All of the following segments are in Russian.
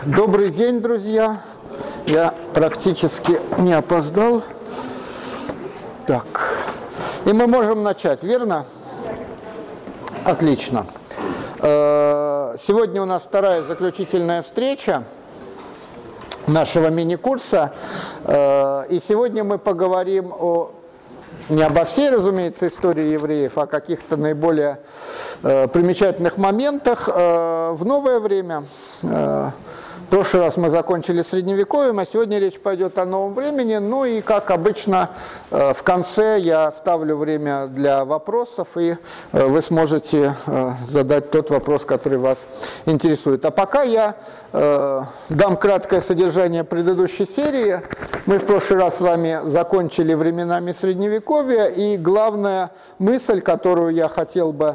Добрый день, друзья. Я практически не опоздал. Так. И мы можем начать, верно? Отлично. Сегодня у нас вторая заключительная встреча нашего мини-курса. И сегодня мы поговорим не обо всей, разумеется, истории евреев, а о каких-то наиболее примечательных моментах в новое время. В прошлый раз мы закончили Средневековьем, а сегодня речь пойдет о новом времени. Ну и, как обычно, в конце я ставлю время для вопросов, и вы сможете задать тот вопрос, который вас интересует. А пока я дам краткое содержание предыдущей серии. Мы в прошлый раз с вами закончили временами Средневековья, и главная мысль, которую я хотел бы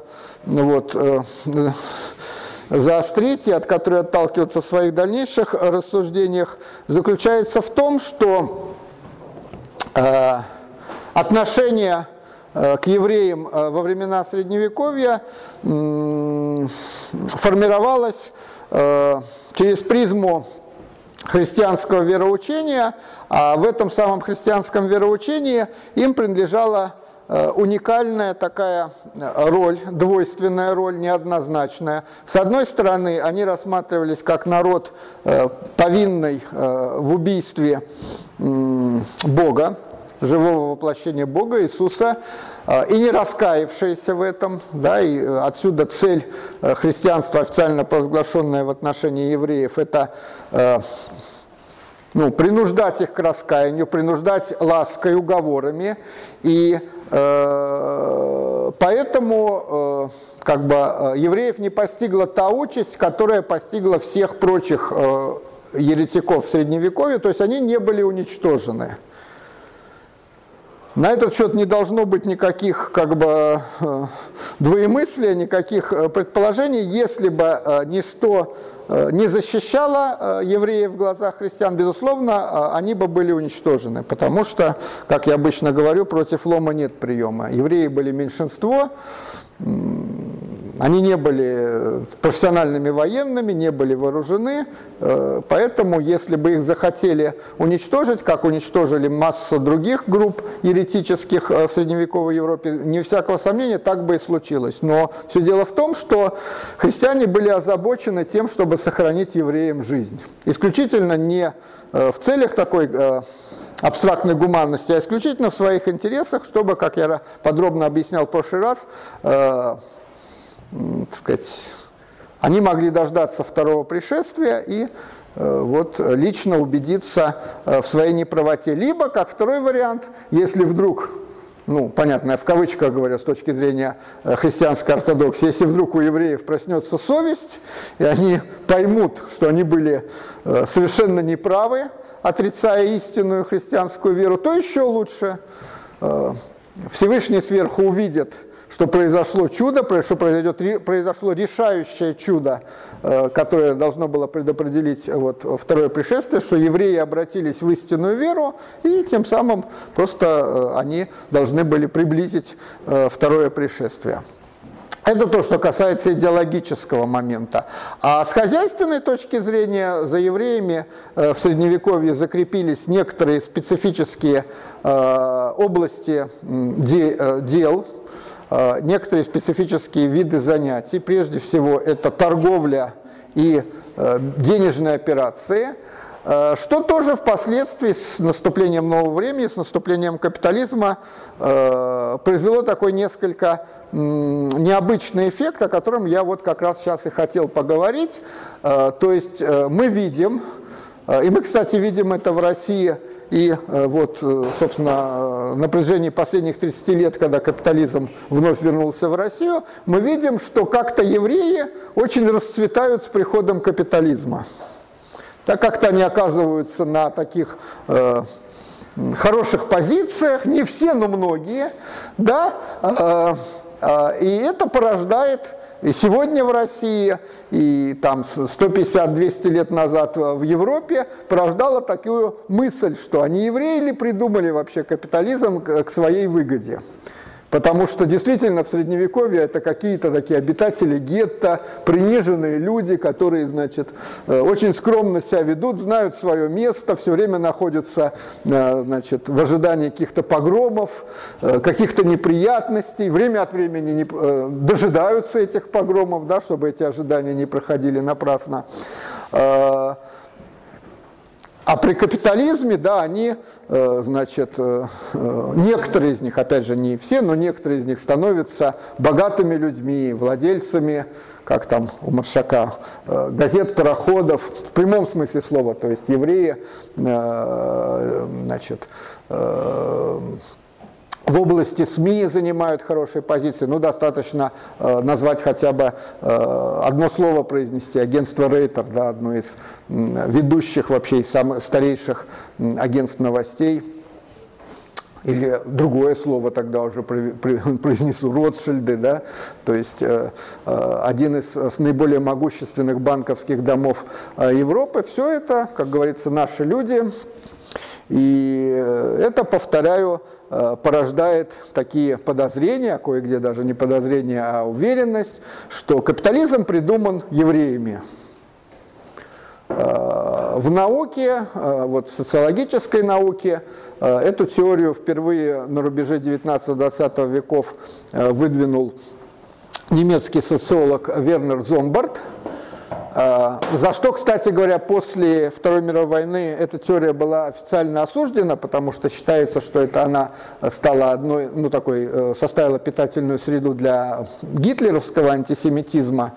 заострить и от которой отталкиваться в своих дальнейших рассуждениях, заключается в том, что отношение к евреям во времена Средневековья формировалось через призму христианского вероучения, а в этом самом христианском вероучении им принадлежала уникальная такая роль, двойственная роль, неоднозначная. С одной стороны, они рассматривались как народ, повинный в убийстве Бога, живого воплощения Бога, Иисуса, и не раскаявшиеся в этом, да, и отсюда цель христианства, официально провозглашенная в отношении евреев, это принуждать их к раскаянию, принуждать лаской, уговорами, и поэтому евреев не постигла та участь, которая постигла всех прочих еретиков в Средневековье, то есть они не были уничтожены. На этот счет не должно быть никаких двоемыслия, никаких предположений, если бы ничто не защищало евреев в глазах христиан, безусловно, они бы были уничтожены, потому что, как я обычно говорю, против лома нет приема. Евреи были меньшинство, они не были профессиональными военными, не были вооружены, поэтому, если бы их захотели уничтожить, как уничтожили массу других групп еретических в средневековой Европе, не всякого сомнения, так бы и случилось. Но все дело в том, что христиане были озабочены тем, чтобы сохранить евреям жизнь. Исключительно не в целях такой абстрактной гуманности, а исключительно в своих интересах, чтобы, как я подробно объяснял в прошлый раз, они могли дождаться второго пришествия и лично убедиться в своей неправоте. Либо, как второй вариант, если вдруг, понятно, я в кавычках говорю с точки зрения христианской ортодоксии, если вдруг у евреев проснется совесть, и они поймут, что они были совершенно неправы, отрицая истинную христианскую веру, то еще лучше. Всевышний сверху увидит, что произошло чудо, что произошло решающее чудо, которое должно было предопределить второе пришествие, что евреи обратились в истинную веру, и тем самым просто они должны были приблизить второе пришествие. Это то, что касается идеологического момента. А с хозяйственной точки зрения за евреями в Средневековье закрепились некоторые специфические области дел, некоторые специфические виды занятий. Прежде всего, это торговля и денежные операции, что тоже впоследствии с наступлением нового времени, с наступлением капитализма произвело такой несколько необычный эффект, о котором я как раз сейчас и хотел поговорить. То есть мы видим, и мы, кстати, видим это в России, и собственно, на протяжении последних 30 лет, когда капитализм вновь вернулся в Россию, мы видим, что как-то евреи очень расцветают с приходом капитализма. Так как-то они оказываются на таких хороших позициях, не все, но многие, да, и это порождает и сегодня в России, и там 150-200 лет назад в Европе порождало такую мысль, что они евреи ли придумали вообще капитализм к своей выгоде. Потому что действительно в Средневековье это какие-то такие обитатели гетто, приниженные люди, которые, значит, очень скромно себя ведут, знают свое место, все время находятся, значит, в ожидании каких-то погромов, каких-то неприятностей, время от времени дожидаются этих погромов, да, чтобы эти ожидания не проходили напрасно. А при капитализме, да, они, значит, некоторые из них, опять же, не все, но некоторые из них становятся богатыми людьми, владельцами, как там у Маршака, газет, пароходов, в прямом смысле слова, то есть евреи, значит, в области СМИ занимают хорошие позиции. Ну, достаточно назвать хотя бы одно слово произнести. Агентство Рейтер, да, одно из ведущих вообще, из самых старейших агентств новостей. Или другое слово тогда уже произнесу, Ротшильды, да, то есть один из наиболее могущественных банковских домов Европы. Все это, как говорится, наши люди. И это, повторяю, порождает такие подозрения, а кое-где даже не подозрения, а уверенность, что капитализм придуман евреями. В науке, вот в социологической науке, эту теорию впервые на рубеже 19-20 веков выдвинул немецкий социолог Вернер Зомбарт, за что, кстати говоря, после Второй мировой войны эта теория была официально осуждена, потому что считается, что это она стала одной, ну, такой, составила питательную среду для гитлеровского антисемитизма.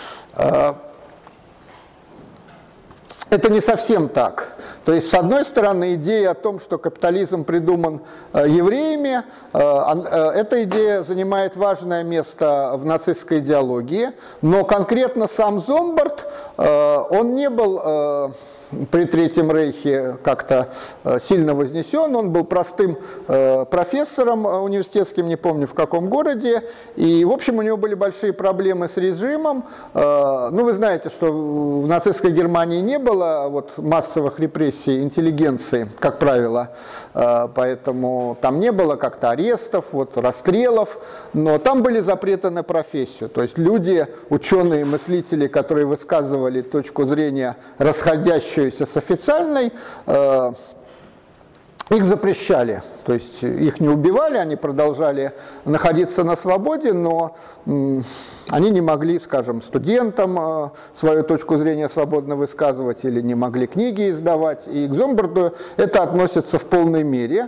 Это не совсем так. То есть, с одной стороны, идея о том, что капитализм придуман евреями, эта идея занимает важное место в нацистской идеологии, но конкретно сам Зомбарт, он не был при Третьем Рейхе как-то сильно вознесен, он был простым профессором университетским, не помню в каком городе, и, в общем, у него были большие проблемы с режимом. Ну, вы знаете, что в нацистской Германии не было вот массовых репрессий интеллигенции, как правило, поэтому там не было как-то арестов, вот, расстрелов, но там были запреты на профессию, то есть люди, ученые, мыслители, которые высказывали точку зрения, расходящуюся с официальной, их запрещали, то есть их не убивали, они продолжали находиться на свободе, но они не могли, скажем, студентам свою точку зрения свободно высказывать или не могли книги издавать, и к Зомбарту это относится в полной мере.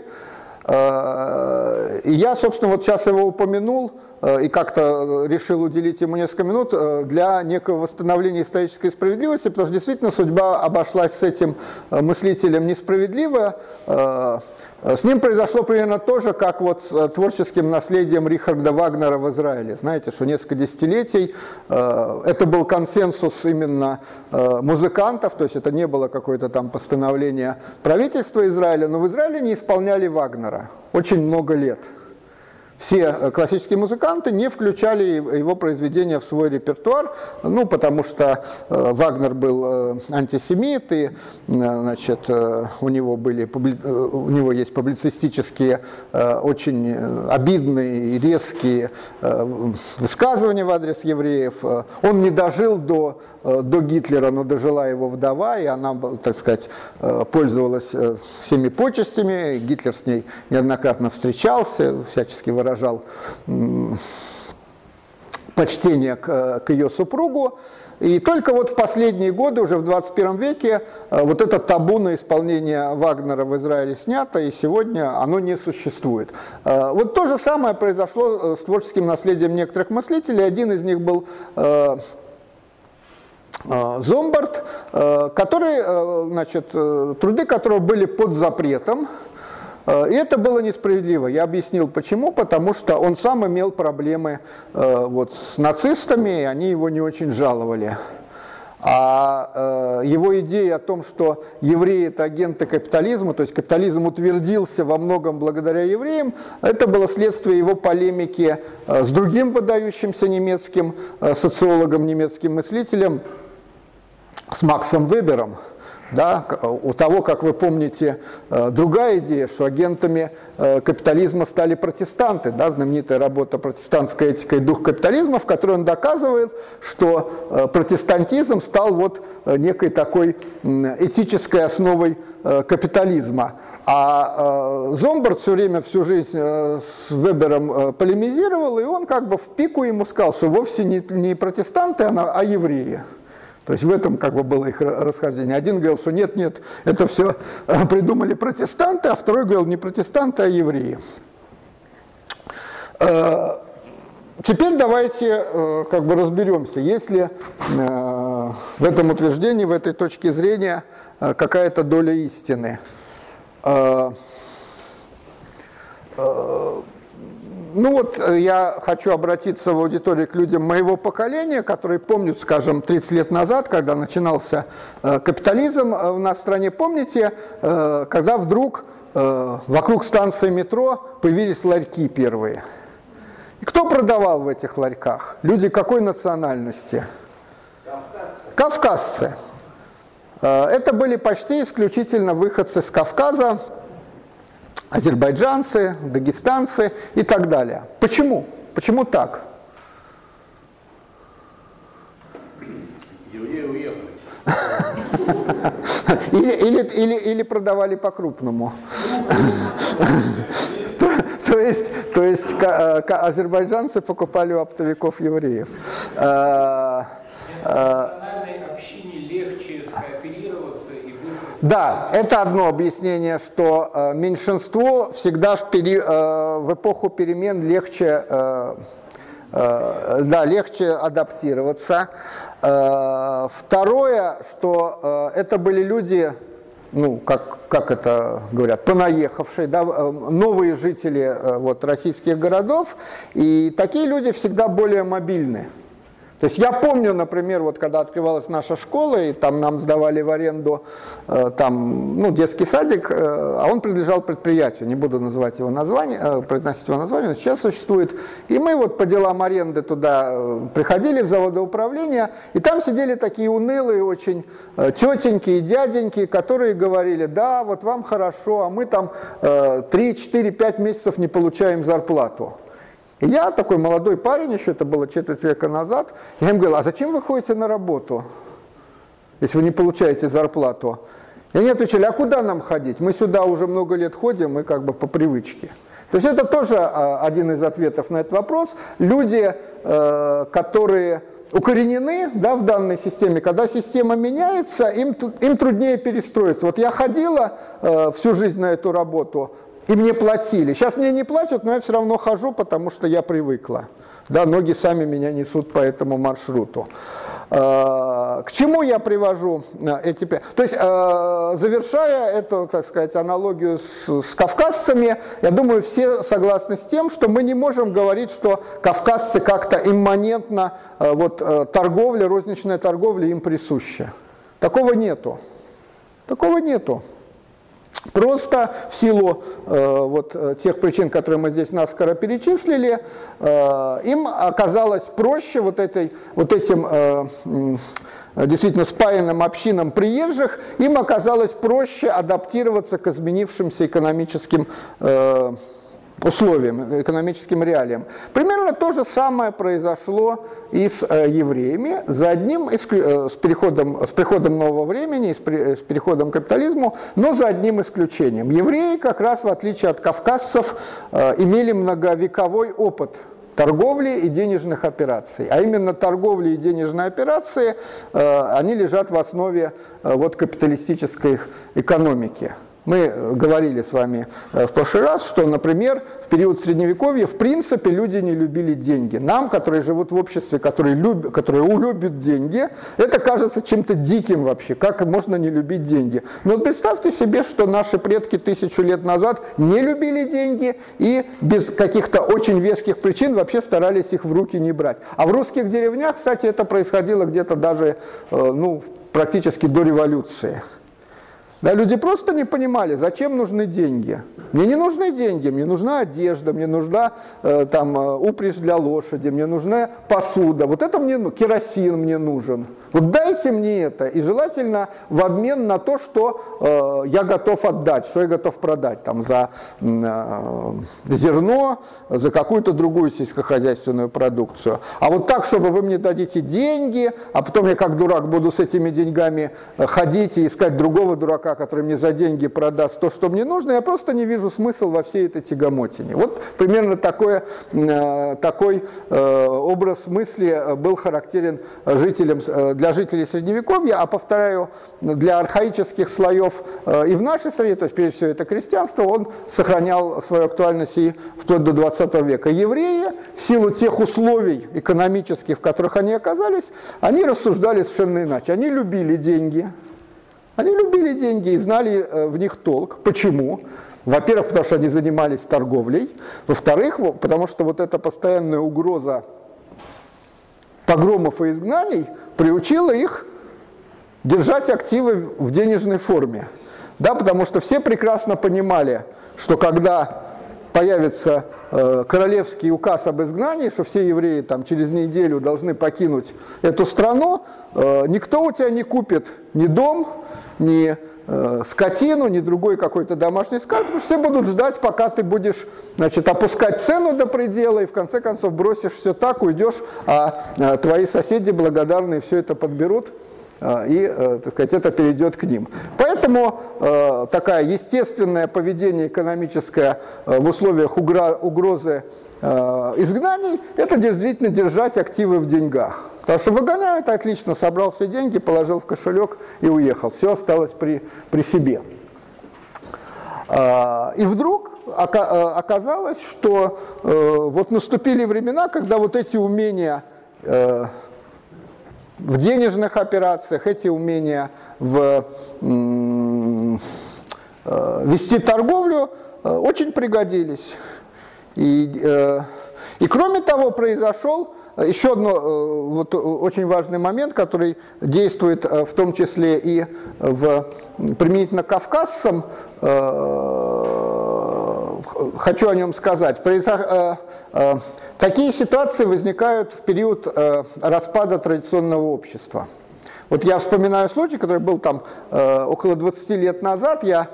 И я, собственно, вот сейчас его упомянул и как-то решил уделить ему несколько минут для некого восстановления исторической справедливости, потому что действительно судьба обошлась с этим мыслителем несправедливо. С ним произошло примерно то же, как вот с творческим наследием Рихарда Вагнера в Израиле. Знаете, что несколько десятилетий это был консенсус именно музыкантов, то есть это не было какое-то там постановление правительства Израиля, но в Израиле не исполняли Вагнера очень много лет. Все классические музыканты не включали его произведения в свой репертуар, ну, потому что Вагнер был антисемит, и, значит, у него есть публицистические, очень обидные и резкие высказывания в адрес евреев. Он не дожил до Гитлера, но дожила его вдова, и она, так сказать, пользовалась всеми почестями. Гитлер с ней неоднократно встречался, всячески выражал почтение к ее супругу. И только вот в последние годы, уже в 21 веке, вот это табу на исполнение Вагнера в Израиле снято, и сегодня оно не существует. Вот то же самое произошло с творческим наследием некоторых мыслителей. Один из них был Зомбарт, который, значит, труды которого были под запретом. И это было несправедливо. Я объяснил почему. Потому что он сам имел проблемы вот, с нацистами, и они его не очень жаловали. А его идея о том, что евреи – это агенты капитализма, то есть капитализм утвердился во многом благодаря евреям, это было следствие его полемики с другим выдающимся немецким социологом, немецким мыслителем, с Максом Вебером. Да? У того, как вы помните, другая идея, что агентами капитализма стали протестанты, да? Знаменитая работа «Протестантская этика и дух капитализма», в которой он доказывает, что протестантизм стал вот некой такой этической основой капитализма. А Зомбарт все время, всю жизнь с Вебером полемизировал, и он как бы в пику ему сказал, что вовсе не протестанты, а евреи. То есть в этом как бы было их расхождение. Один говорил, что нет, это все придумали протестанты, а второй говорил, не протестанты, а евреи. Теперь давайте как бы разберемся, есть ли в этом утверждении, в этой точке зрения какая-то доля истины. Ну вот я хочу обратиться в аудитории к людям моего поколения, которые помнят, скажем, 30 лет назад, когда начинался капитализм в нашей стране. Помните, когда вдруг вокруг станции метро появились ларьки первые? И кто продавал в этих ларьках? Люди какой национальности? Кавказцы. Это были почти исключительно выходцы с Кавказа, азербайджанцы, дагестанцы и так далее. Почему? Почему так? Евреи уехали. Или продавали по-крупному. То есть азербайджанцы покупали у оптовиков евреев. Национальной общине легче скооперироваться и быстро... Да, это одно объяснение, что меньшинству всегда в эпоху перемен легче адаптироваться. Второе, что это были люди, ну, как это говорят, понаехавшие, да, новые жители вот, российских городов, и такие люди всегда более мобильны. То есть я помню, например, вот когда открывалась наша школа, и там нам сдавали в аренду там, ну, детский садик, а он принадлежал предприятию, не буду называть его название, произносить его название, он сейчас существует. И мы вот по делам аренды туда приходили в заводоуправление, и там сидели такие унылые очень тетеньки и дяденьки, которые говорили, да, вот вам хорошо, а мы там 3, 4, 5 месяцев не получаем зарплату. И я, такой молодой парень, еще это было четверть века назад, я им говорил, а зачем вы ходите на работу, если вы не получаете зарплату? И они отвечали, а куда нам ходить? Мы сюда уже много лет ходим, мы как бы по привычке. То есть это тоже один из ответов на этот вопрос. Люди, которые укоренены, да, в данной системе, когда система меняется, им труднее перестроиться. Вот я ходила всю жизнь на эту работу, и мне платили. Сейчас мне не платят, но я все равно хожу, потому что я привыкла. Да, ноги сами меня несут по этому маршруту. К чему я привожу эти... То есть, завершая эту, так сказать, аналогию с кавказцами, я думаю, все согласны с тем, что мы не можем говорить, что кавказцы как-то имманентно, вот, торговля, розничная торговля им присуща. Такого нету. Такого нету. Просто в силу вот, тех причин, которые мы здесь наскоро перечислили, им оказалось проще вот этим действительно спаянным общинам приезжих, им оказалось проще адаптироваться к изменившимся экономическим условиям, экономическим реалиям. Примерно то же самое произошло и с евреями, с приходом нового времени, с переходом к капитализму, но за одним исключением. Евреи, как раз в отличие от кавказцев, имели многовековой опыт торговли и денежных операций. А именно торговли и денежные операции, они лежат в основе вот, капиталистической экономики. Мы говорили с вами в прошлый раз, что, например, в период Средневековья в принципе люди не любили деньги. Нам, которые живут в обществе, которые любят деньги, это кажется чем-то диким вообще, как можно не любить деньги. Но представьте себе, что наши предки 1000 лет назад не любили деньги и без каких-то очень веских причин вообще старались их в руки не брать. А в русских деревнях, кстати, это происходило где-то даже практически до революции. Да, люди просто не понимали, зачем нужны деньги. Мне не нужны деньги, мне нужна одежда, мне нужна упряжь для лошади, мне нужна посуда. Вот это мне, керосин мне нужен. Вот дайте мне это, и желательно в обмен на то, что я готов отдать, что я готов продать там, за зерно, за какую-то другую сельскохозяйственную продукцию. А вот так, чтобы вы мне дадите деньги, а потом я как дурак буду с этими деньгами ходить и искать другого дурака, который мне за деньги продаст то, что мне нужно, я просто не вижу смысла во всей этой тягомотине. Вот примерно такой образ мысли был характерен для жителей Средневековья, а повторяю, для архаических слоев и в нашей стране, то есть прежде всего это крестьянство, он сохранял свою актуальность и вплоть до 20 века. Евреи, в силу тех условий экономических, в которых они оказались, они рассуждали совершенно иначе. Они любили деньги. Они любили деньги и знали в них толк. Почему? Во-первых, потому что они занимались торговлей. Во-вторых, потому что вот эта постоянная угроза погромов и изгнаний приучила их держать активы в денежной форме. Да, потому что все прекрасно понимали, что когда появится королевский указ об изгнании, что все евреи там, через неделю должны покинуть эту страну, никто у тебя не купит ни дом, ни скотину, ни другой какой-то домашний скарб, потому что все будут ждать, пока ты будешь, значит, опускать цену до предела и в конце концов бросишь все так, уйдешь, а твои соседи благодарные все это подберут и, так сказать, это перейдет к ним. Поэтому такое естественное поведение экономическое в условиях угрозы изгнаний – это действительно держать активы в деньгах. Потому что выгоняют, отлично, собрал все деньги, положил в кошелек и уехал. Все осталось при себе. И вдруг оказалось, что вот наступили времена, когда вот эти умения в денежных операциях, эти умения вести торговлю очень пригодились. И кроме того, произошел еще один вот, очень важный момент, который действует в том числе и применительно к кавказцам, хочу о нем сказать. Такие ситуации возникают в период распада традиционного общества. Вот я вспоминаю случай, который был там около 20 лет назад, я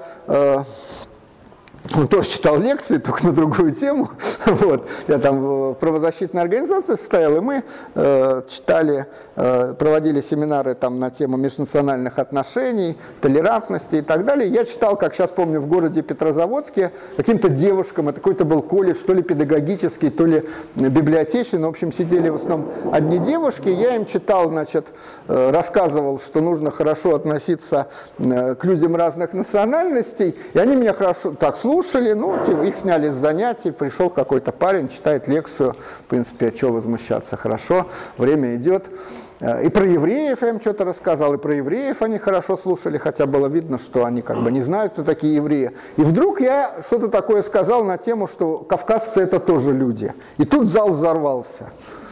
тоже читал лекции, только на другую тему. Вот. Я там в правозащитной организации состоял, и мы читали, проводили семинары там на тему межнациональных отношений, толерантности и так далее. Я читал, как сейчас помню, в городе Петрозаводске каким-то девушкам, это какой-то был колледж, то ли педагогический, то ли библиотечный, но, в общем, сидели в основном одни девушки. Я им читал, значит, рассказывал, что нужно хорошо относиться к людям разных национальностей, и они меня хорошо так слушали, их сняли с занятий, пришел какой-то парень, читает лекцию, в принципе, а чего возмущаться, хорошо, время идет. И про евреев я им что-то рассказал, и про евреев они хорошо слушали, хотя было видно, что они как бы не знают, кто такие евреи. И вдруг я что-то такое сказал на тему, что кавказцы это тоже люди. И тут зал взорвался.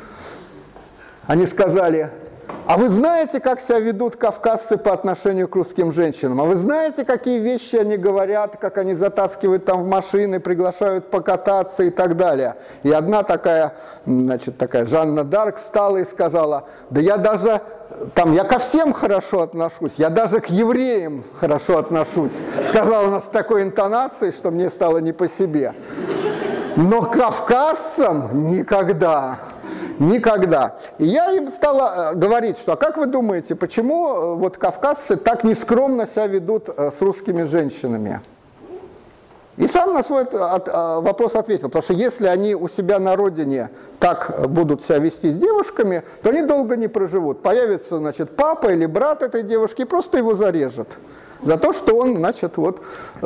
Они сказали: а вы знаете, как себя ведут кавказцы по отношению к русским женщинам? А вы знаете, какие вещи они говорят, как они затаскивают там в машины, приглашают покататься и так далее? И одна такая, значит, такая Жанна Дарк встала и сказала: да я даже, я ко всем хорошо отношусь, я даже к евреям хорошо отношусь. Сказала она с такой интонацией, что мне стало не по себе. Но к кавказцам никогда. Никогда. И я им стала говорить, что, а как вы думаете, почему вот кавказцы так нескромно себя ведут с русскими женщинами? И сам на свой вопрос ответил, потому что если они у себя на родине так будут себя вести с девушками, то они долго не проживут. Появится, значит, папа или брат этой девушки и просто его зарежет за то, что он, значит, вот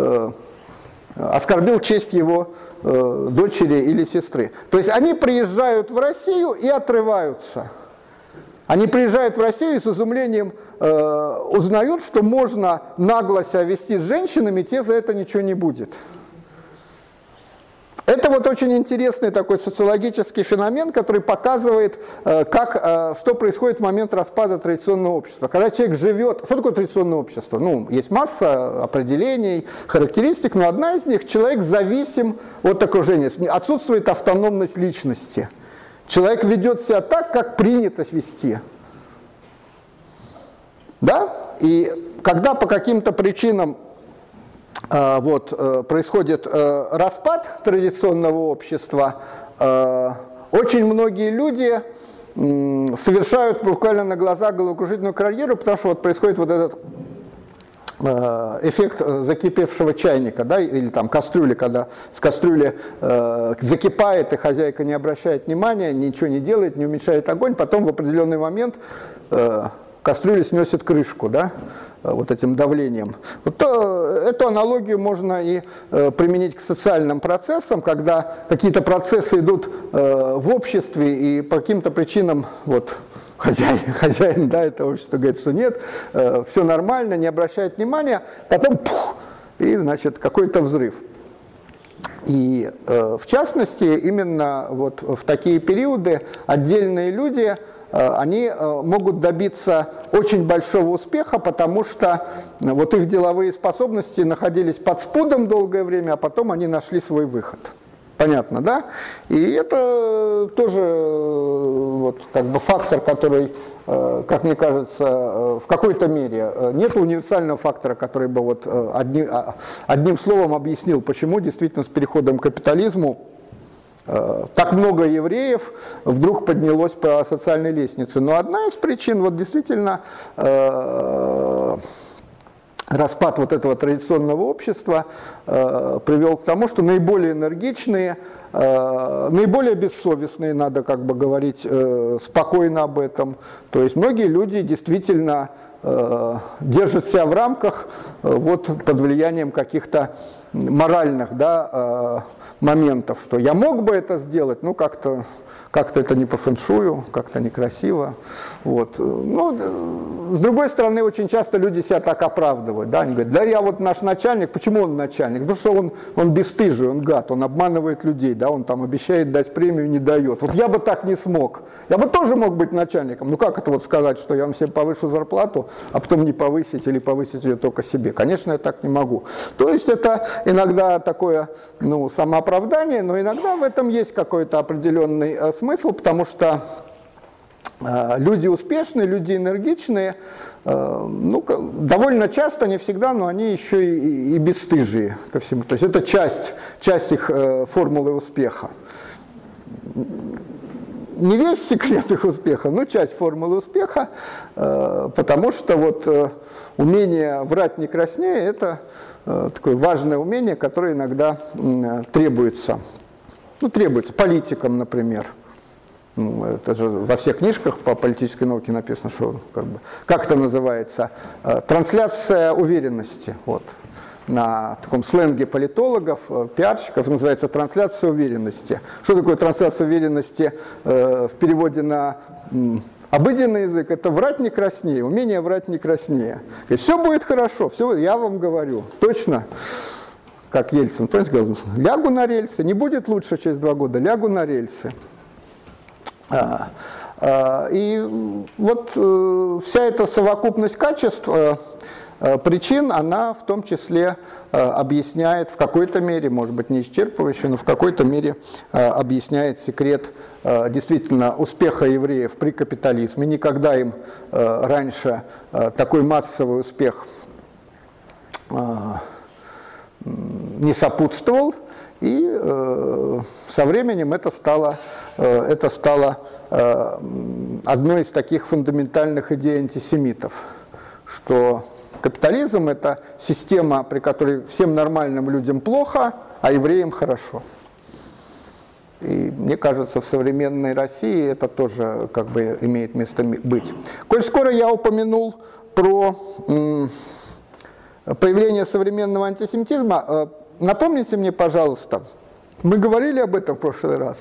оскорбил честь его дочери или сестры. То есть они приезжают в Россию и отрываются. Они приезжают в Россию и с изумлением узнают, что можно нагло себя вести с женщинами, те за это ничего не будет. Это вот очень интересный такой социологический феномен, который показывает, что происходит в момент распада традиционного общества. Когда человек живет... Что такое традиционное общество? Ну, есть масса определений, характеристик, но одна из них — человек зависим от окружения, отсутствует автономность личности. Человек ведет себя так, как принято вести. Да? И когда по каким-то причинам происходит распад традиционного общества, очень многие люди совершают буквально на глазах головокружительную карьеру, потому что вот происходит вот этот эффект закипевшего чайника, да, или там кастрюли, когда с кастрюли закипает, и хозяйка не обращает внимания, ничего не делает, не уменьшает огонь, потом в определенный момент кастрюля сносит крышку, да, вот этим давлением. Вот эту аналогию можно и применить к социальным процессам, когда какие-то процессы идут в обществе, и по каким-то причинам вот, хозяин да, этого общества говорит, что нет, все нормально, не обращает внимания, потом и, значит, какой-то взрыв. И в частности, именно вот в такие периоды отдельные люди, они могут добиться очень большого успеха, потому что вот их деловые способности находились под спудом долгое время, а потом они нашли свой выход. Понятно, да? И это тоже вот, как бы фактор, который, как мне кажется, в какой-то мере, нет универсального фактора, который бы вот одним словом объяснил, почему действительно с переходом к капитализму так много евреев вдруг поднялось по социальной лестнице. Но одна из причин, вот действительно, распад вот этого традиционного общества привел к тому, что наиболее энергичные, наиболее бессовестные, надо как бы говорить спокойно об этом. То есть многие люди действительно держат себя в рамках вот, под влиянием каких-то моральных, да, моментов, что я мог бы это сделать, но как-то это не по фэншую, как-то некрасиво. Вот. Но, с другой стороны, очень часто люди себя так оправдывают. Да? Они говорят, да я вот наш начальник, почему он начальник? Потому что он бесстыжий, он гад, он обманывает людей, да? Он там обещает дать премию, не дает. Вот я бы так не смог. Я бы тоже мог быть начальником. Ну как это вот сказать, что я вам всем повышу зарплату, а потом не повысить или повысить ее только себе? Конечно, я так не могу. То есть это иногда такое самооправдание, но иногда в этом есть какой-то определенный смысл, потому что люди успешные, люди энергичные, довольно часто, не всегда, но они еще и бесстыжие ко всему. То есть это часть их формулы успеха. Не весь секрет их успеха, но часть формулы успеха, потому что вот умение врать не краснее – это такое важное умение, которое иногда требуется. Требуется политикам, например. Это же во всех книжках по политической науке написано, что как это называется, трансляция уверенности. Вот. На таком сленге политологов, пиарщиков называется трансляция уверенности. Что такое трансляция уверенности в переводе на обыденный язык? Это врать не краснее, умение врать не краснее. И все будет хорошо, все, я вам говорю, точно. Как Ельцин, помните, лягу на рельсы, не будет лучше через 2 года, лягу на рельсы. И вот вся эта совокупность качеств, причин, она в том числе объясняет в какой-то мере, может быть не исчерпывающе, но в какой-то мере объясняет секрет действительно успеха евреев при капитализме. Никогда им раньше такой массовый успех не сопутствовал, и со временем это стало одной из таких фундаментальных идей антисемитов, что капитализм – это система, при которой всем нормальным людям плохо, а евреям хорошо. И мне кажется, в современной России это тоже как бы имеет место быть. Коль скоро я упомянул про появление современного антисемитизма, напомните мне, пожалуйста, мы говорили об этом в прошлый раз?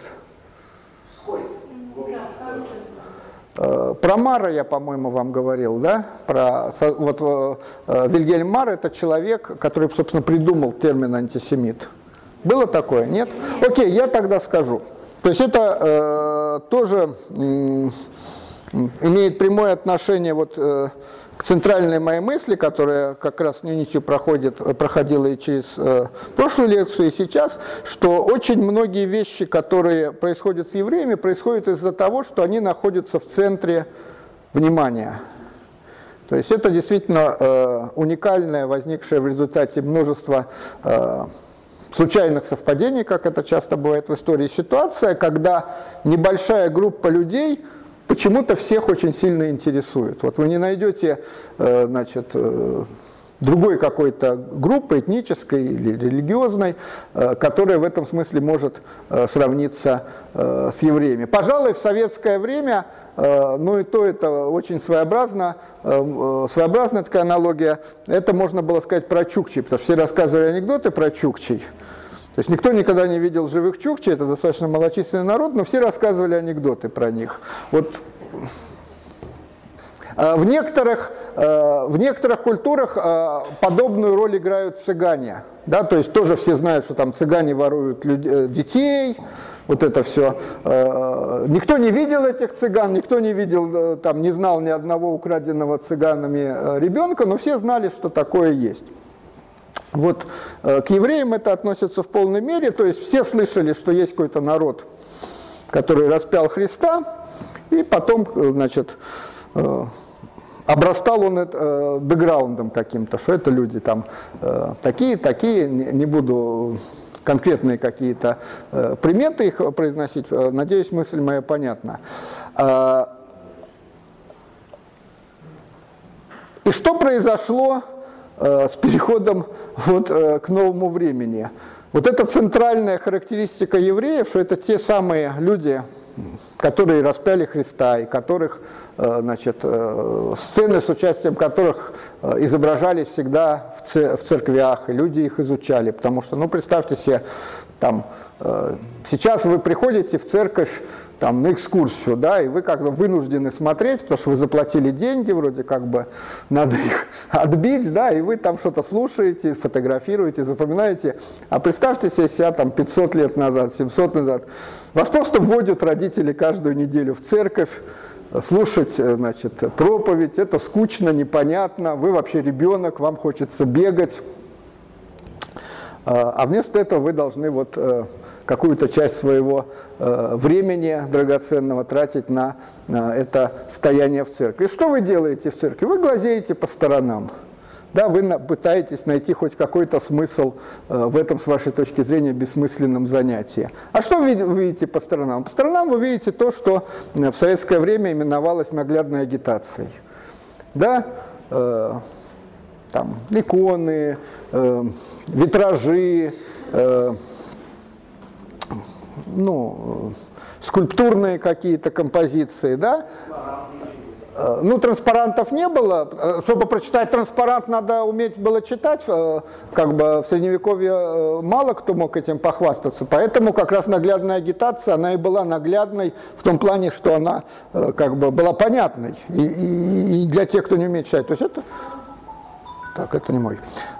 Про Марра я, по-моему, вам говорил, да? Вильгельм Марр – это человек, который, собственно, придумал термин антисемит. Было такое? Нет? Окей, я тогда скажу. То есть это тоже имеет прямое отношение вот, к центральной моей мысли, которая как раз нитью проходила и через прошлую лекцию, и сейчас, что очень многие вещи, которые происходят с евреями, происходят из-за того, что они находятся в центре внимания. То есть это действительно уникальное, возникшее в результате множества случайных совпадений, как это часто бывает в истории, ситуация, когда небольшая группа людей почему-то всех очень сильно интересует. Вот вы не найдете, значит, другой какой-то группы, этнической или религиозной, которая в этом смысле может сравниться с евреями. Пожалуй, в советское время, ну и то это очень своеобразная такая аналогия, это можно было сказать про чукчей, потому что все рассказывали анекдоты про чукчей. То есть никто никогда не видел живых чукчей, это достаточно малочисленный народ, но все рассказывали анекдоты про них. Вот в некоторых культурах подобную роль играют цыгане. Да? То есть тоже все знают, что там цыгане воруют детей, вот это все. Никто не видел этих цыган, никто не видел, там, не знал ни одного украденного цыганами ребенка, но все знали, что такое есть. Вот к евреям это относится в полной мере, то есть все слышали, что есть какой-то народ, который распял Христа, и потом, значит, обрастал он это бэкграундом каким-то, что это люди там такие, не буду конкретные какие-то приметы их произносить, надеюсь, мысль моя понятна. И что произошло с переходом вот, к новому времени? Вот эта центральная характеристика евреев, что это те самые люди, которые распяли Христа, и которых, значит, сцены, с участием которых изображались всегда в церквях, и люди их изучали, потому что, ну, представьте себе, там, сейчас вы приходите в церковь там, на экскурсию, да, и вы как бы вынуждены смотреть, потому что вы заплатили деньги, вроде как бы надо их отбить, да, и вы там что-то слушаете, фотографируете, запоминаете. А представьте себе себя там 500 лет назад, 700 назад. Вас просто вводят родители каждую неделю в церковь, слушать, значит, проповедь, это скучно, непонятно, вы вообще ребенок, вам хочется бегать, а вместо этого вы должны вот какую-то часть своего времени драгоценного тратить на это стояние в церкви. И что вы делаете в церкви? Вы глазеете по сторонам. Да, вы пытаетесь найти хоть какой-то смысл в этом, с вашей точки зрения, бессмысленном занятии. А что вы видите по сторонам? По сторонам вы видите то, что в советское время именовалось наглядной агитацией. Да? Там, иконы, витражи, ну, скульптурные какие-то композиции, да? Ну, транспарантов не было. Чтобы прочитать транспарант, надо уметь было читать. Как бы в Средневековье мало кто мог этим похвастаться. Поэтому как раз наглядная агитация, она и была наглядной в том плане, что она как бы была понятной. И для тех, кто не умеет читать. То есть это... Так, это не мой.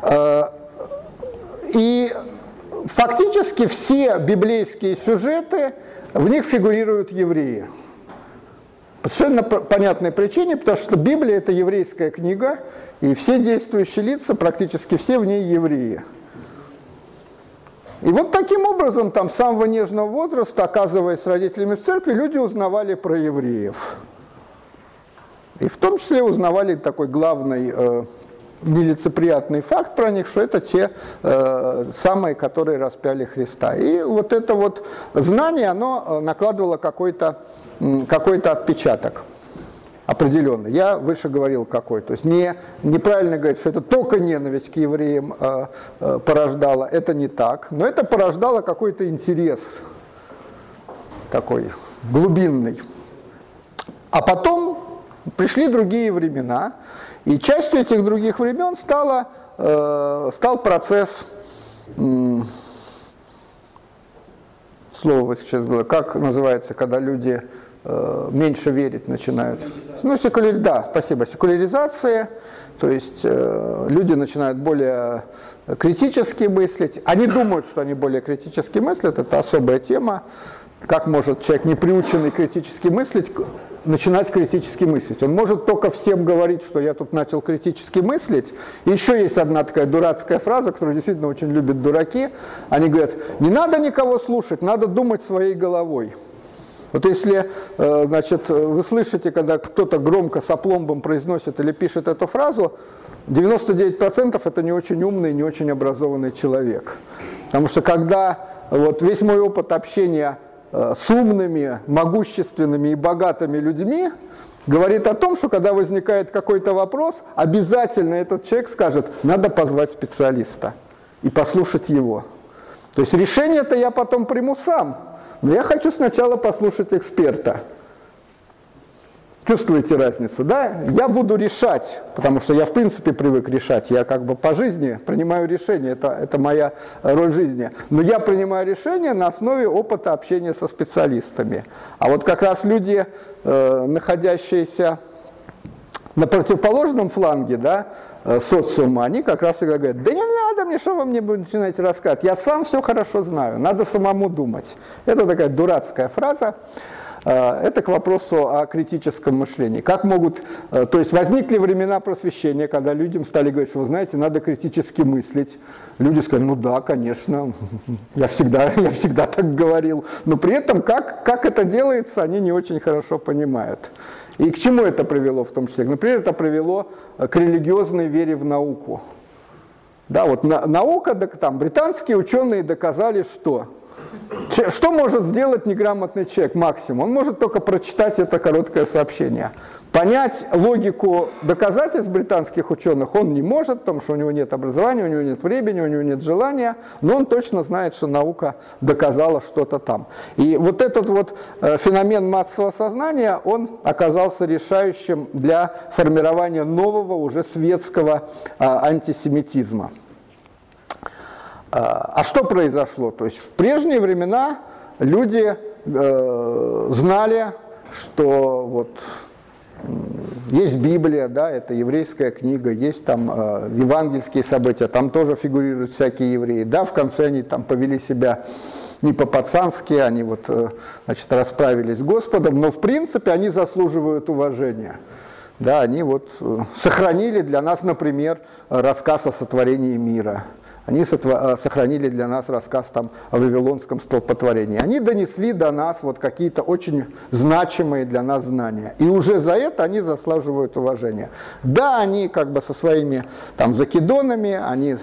И фактически все библейские сюжеты, в них фигурируют евреи. По совершенно понятной причине, потому что Библия – это еврейская книга, и все действующие лица, практически все в ней евреи. И вот таким образом, там, с самого нежного возраста, оказываясь с родителями в церкви, люди узнавали про евреев. И в том числе узнавали такой главный нелицеприятный факт про них, что это те самые, которые распяли Христа. И вот это вот знание, оно накладывало какой-то отпечаток определенный. Я выше говорил какой. То есть неправильно говорить, что это только ненависть к евреям порождала. Это не так. Но это порождало какой-то интерес такой глубинный. А потом пришли другие времена, и частью этих других времен стал процесс, слово вы сейчас говорили, как называется, когда люди меньше верить начинают. Да, спасибо, секуляризация, то есть люди начинают более критически мыслить. Они думают, что они более критически мыслят, это особая тема. Как может человек, не приученный критически мыслить, начинать критически мыслить? Он может только всем говорить, что я тут начал критически мыслить. И еще есть одна такая дурацкая фраза, которую действительно очень любят дураки. Они говорят, не надо никого слушать, надо думать своей головой. Вот если, значит, вы слышите, когда кто-то громко с опломбом произносит или пишет эту фразу, 99% это не очень умный, не очень образованный человек. Потому что когда вот весь мой опыт общения с умными, могущественными и богатыми людьми говорит о том, что когда возникает какой-то вопрос, обязательно этот человек скажет, надо позвать специалиста и послушать его. То есть решение-то я потом приму сам, но я хочу сначала послушать эксперта. Чувствуете разницу, да? Я буду решать, потому что я в принципе привык решать, я как бы по жизни принимаю решения, это моя роль в жизни. Но я принимаю решения на основе опыта общения со специалистами. А вот как раз люди, находящиеся на противоположном фланге, да, социума, они как раз всегда говорят, да не надо мне, что вы мне начинаете рассказывать, я сам все хорошо знаю, надо самому думать. Это такая дурацкая фраза. Это к вопросу о критическом мышлении. Как могут, то есть возникли времена просвещения, когда людям стали говорить, что вы знаете, надо критически мыслить. Люди сказали, ну да, конечно, я всегда так говорил. Но при этом, как это делается, они не очень хорошо понимают. И к чему это привело в том числе? Например, это привело к религиозной вере в науку. Да, вот наука, там, британские ученые доказали, что может сделать неграмотный человек максимум? Он может только прочитать это короткое сообщение. Понять логику доказательств британских ученых он не может, потому что у него нет образования, у него нет времени, у него нет желания, но он точно знает, что наука доказала что-то там. И вот этот вот феномен массового сознания, он оказался решающим для формирования нового, уже светского антисемитизма. А что произошло? То есть в прежние времена люди знали, что вот есть Библия, да, это еврейская книга, есть там евангельские события, там тоже фигурируют всякие евреи. Да, в конце они там повели себя не по-пацански, они вот, значит, расправились с Господом, но в принципе они заслуживают уважения. Да, они вот сохранили для нас, например, рассказ о сотворении мира. Они сохранили для нас рассказ там, о Вавилонском столпотворении. Они донесли до нас вот какие-то очень значимые для нас знания. И уже за это они заслуживают уважения. Да, они как бы со своими там, закидонами, они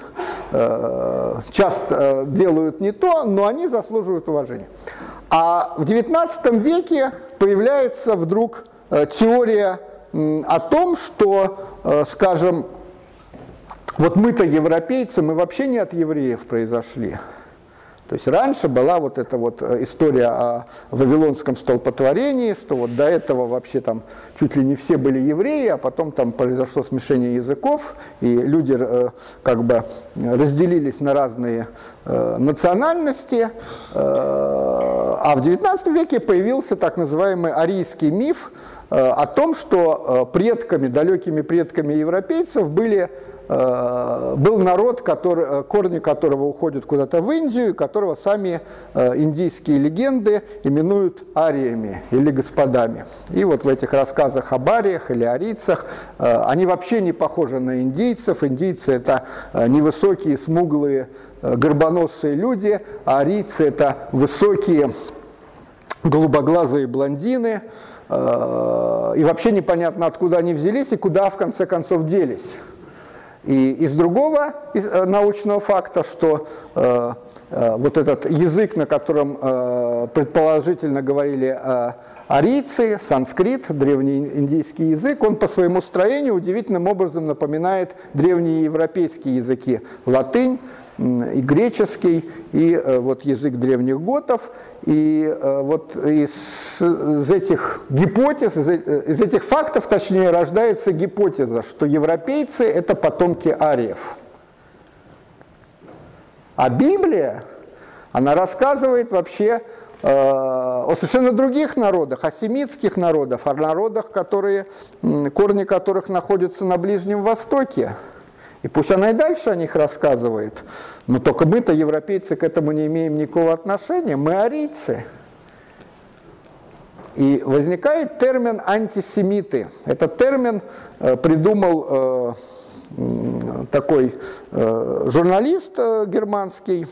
часто делают не то, но они заслуживают уважения. А в XIX веке появляется вдруг теория о том, что, скажем, вот мы-то европейцы, мы вообще не от евреев произошли. То есть раньше была вот эта вот история о Вавилонском столпотворении, что вот до этого вообще там чуть ли не все были евреи, а потом там произошло смешение языков, и люди как бы разделились на разные национальности. А в XIX веке появился так называемый арийский миф о том, что далекими предками европейцев был народ, корни которого уходят куда-то в Индию, которого сами индийские легенды именуют ариями или господами. И вот в этих рассказах об ариях или арийцах они вообще не похожи на индийцев. Индийцы – это невысокие, смуглые, горбоносые люди, а арийцы – это высокие, голубоглазые блондины. И вообще непонятно, откуда они взялись и куда в конце концов делись. И из другого научного факта, что вот этот язык, на котором предположительно говорили арийцы, санскрит, древнеиндийский язык, он по своему строению удивительным образом напоминает древние европейские языки, латынь и греческий, и вот язык древних готов. И вот из этих гипотез, из этих фактов, точнее, рождается гипотеза, что европейцы – это потомки ариев. А Библия, она рассказывает вообще о совершенно других народах, о семитских народах, о народах, корни которых находятся на Ближнем Востоке. И пусть она и дальше о них рассказывает, но только мы-то, европейцы, к этому не имеем никакого отношения, мы арийцы. И возникает термин «антисемиты». Этот термин придумал такой журналист германский,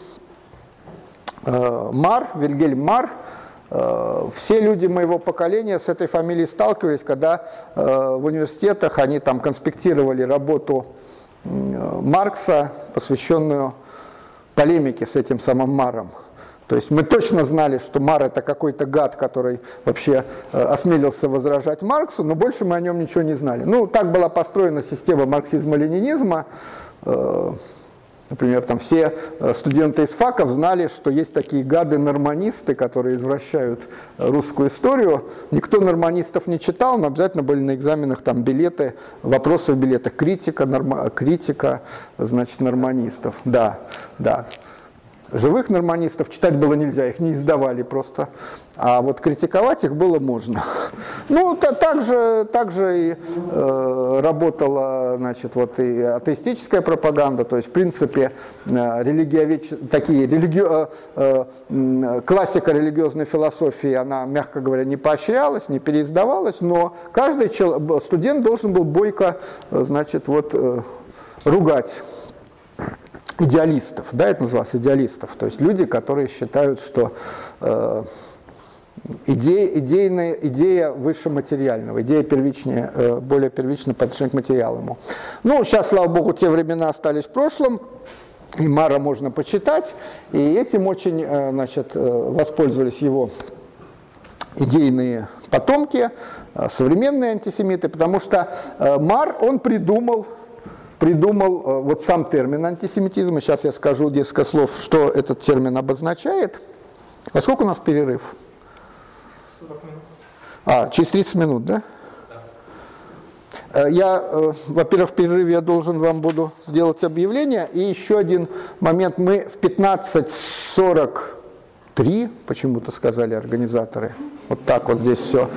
Вильгельм Марр. Все люди моего поколения с этой фамилией сталкивались, когда в университетах они там конспектировали работу Маркса, посвященную полемике с этим самым Марром. То есть мы точно знали, что Марр это какой-то гад, который вообще осмелился возражать Марксу, но больше мы о нем ничего не знали. Ну, так была построена система марксизма-ленинизма. Например, там все студенты из факов знали, что есть такие гады-норманисты, которые извращают русскую историю. Никто норманистов не читал, но обязательно были на экзаменах там билеты, вопросы в билетах, критика, значит, норманистов. Да. Живых норманистов читать было нельзя, их не издавали просто, а вот критиковать их было можно. Ну, также и работала, значит, вот и атеистическая пропаганда, то есть, в принципе, классика религиозной философии, она, мягко говоря, не поощрялась, не переиздавалась, но каждый студент должен был бойко, значит, вот, ругать идеалистов, да, это называлось идеалистов, то есть люди, которые считают, что идея выше материального, идея первичнее, более первична по отношению к материальному. Ну, сейчас, слава богу, те времена остались в прошлом, и Марра можно почитать, и этим очень, значит, воспользовались его идейные потомки, современные антисемиты, потому что Марр, он придумал вот сам термин антисемитизма. Сейчас я скажу несколько слов, что этот термин обозначает. А сколько у нас перерыв? 40 минут. Через 30 минут, да? Да. Во-первых, в перерыве я должен вам буду сделать объявление. И еще один момент. Мы в 15:43, почему-то сказали организаторы. Вот так вот здесь все.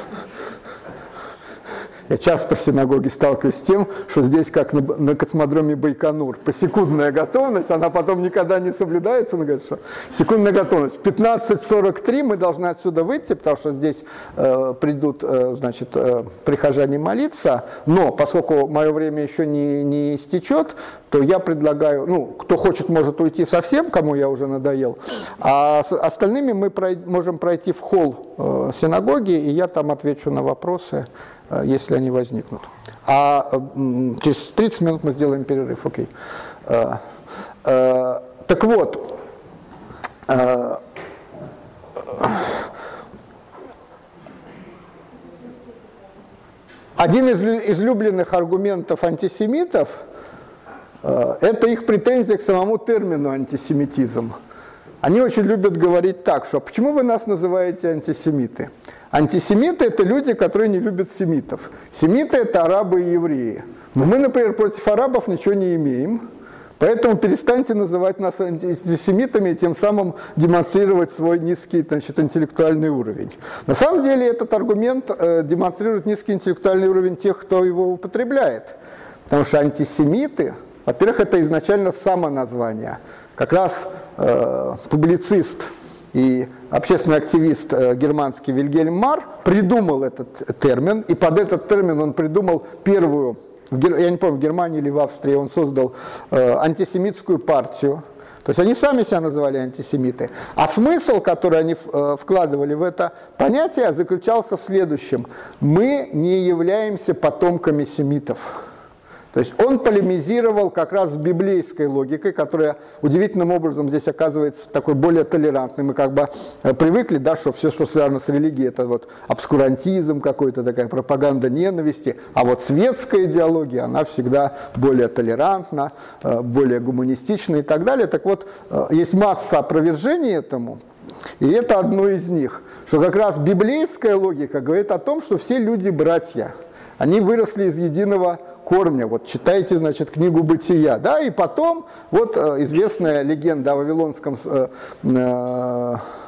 Я часто в синагоге сталкиваюсь с тем, что здесь, как на космодроме Байконур, посекундная готовность, она потом никогда не соблюдается, но говорят, что секундная готовность. В 15:43 мы должны отсюда выйти, потому что здесь придут, значит, прихожане молиться, но поскольку мое время еще не истечет, то я предлагаю, ну, кто хочет, может уйти совсем, кому я уже надоел, а с остальными мы можем пройти в холл синагоги, и я там отвечу на вопросы, если они возникнут. А через 30 минут мы сделаем перерыв, окей. Так вот, один из излюбленных аргументов антисемитов – это их претензия к самому термину антисемитизм. Они очень любят говорить так, что почему вы нас называете антисемиты? Антисемиты – это люди, которые не любят семитов. Семиты – это арабы и евреи. Но мы, например, против арабов ничего не имеем, поэтому перестаньте называть нас антисемитами и тем самым демонстрировать свой низкий, значит, интеллектуальный уровень. На самом деле этот аргумент демонстрирует низкий интеллектуальный уровень тех, кто его употребляет. Потому что антисемиты, во-первых, это изначально самоназвание. Как раз публицист и общественный активист германский Вильгельм Марр придумал этот термин, и под этот термин он придумал первую, я не помню, в Германии или в Австрии, он создал антисемитскую партию. То есть они сами себя называли антисемиты. А смысл, который они вкладывали в это понятие, заключался в следующем. Мы не являемся потомками семитов. То есть он полемизировал как раз с библейской логикой, которая удивительным образом здесь оказывается такой более толерантной. Мы как бы привыкли, да, что все, что связано с религией, это вот обскурантизм какой-то, такая пропаганда ненависти. А вот светская идеология, она всегда более толерантна, более гуманистична и так далее. Так вот, есть масса опровержений этому, и это одно из них. Что как раз библейская логика говорит о том, что все люди братья. Они выросли из единого корня. Вот читайте, значит, книгу «Бытия». Да, и потом, вот известная легенда о Вавилонском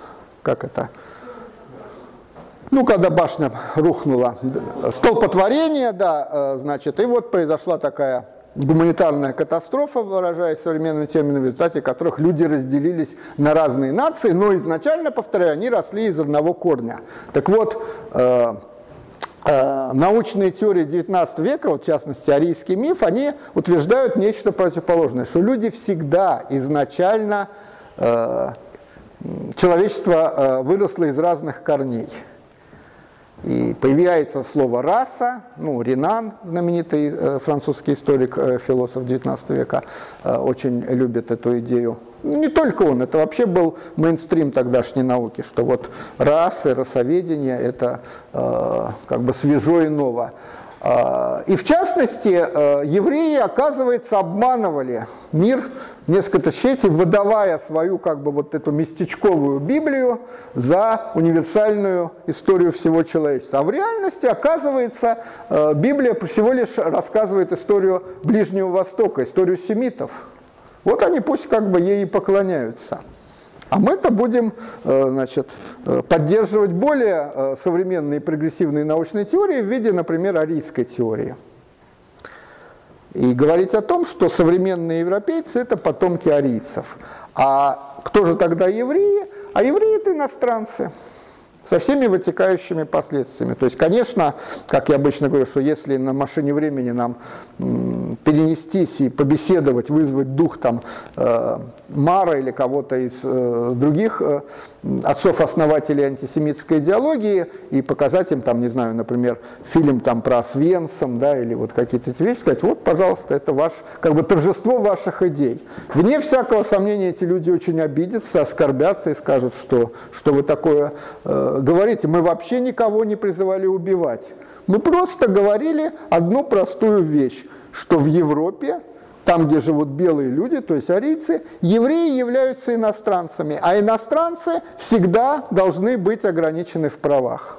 как это, ну, когда башня рухнула, столпотворение, да, значит, и вот произошла такая гуманитарная катастрофа, выражаясь современными терминами, в результате которых люди разделились на разные нации, но изначально, повторяю, они росли из одного корня. Так вот, научные теории XIX века, вот в частности арийский миф, они утверждают нечто противоположное, что люди всегда изначально, человечество выросло из разных корней. И появляется слово «раса», ну, Ренан, знаменитый французский историк, философ XIX века, очень любит эту идею. Не только он, это вообще был мейнстрим тогдашней науки, что вот расы, расоведение – это как бы свежо и ново. И в частности, евреи, оказывается, обманывали мир несколько тысячелетий, выдавая свою как бы вот эту местечковую Библию за универсальную историю всего человечества. А в реальности, оказывается, Библия всего лишь рассказывает историю Ближнего Востока, историю семитов. Вот они пусть как бы ей и поклоняются. А мы-то будем, значит, поддерживать более современные прогрессивные научные теории в виде, например, арийской теории. И говорить о том, что современные европейцы – это потомки арийцев. А кто же тогда евреи? А евреи – это иностранцы, со всеми вытекающими последствиями. То есть, конечно, как я обычно говорю, что если на машине времени нам перенестись и побеседовать, вызвать дух там, Мара или кого-то из других отцов-основателей антисемитской идеологии и показать им, там, не знаю, например, фильм там, про Освенцим, да, или вот какие-то эти вещи, сказать, вот, пожалуйста, это ваш, как бы торжество ваших идей. Вне всякого сомнения эти люди очень обидятся, оскорбятся и скажут, что вы такое говорите. Мы вообще никого не призывали убивать. Мы просто говорили одну простую вещь, что в Европе, там, где живут белые люди, то есть арийцы, евреи являются иностранцами, а иностранцы всегда должны быть ограничены в правах.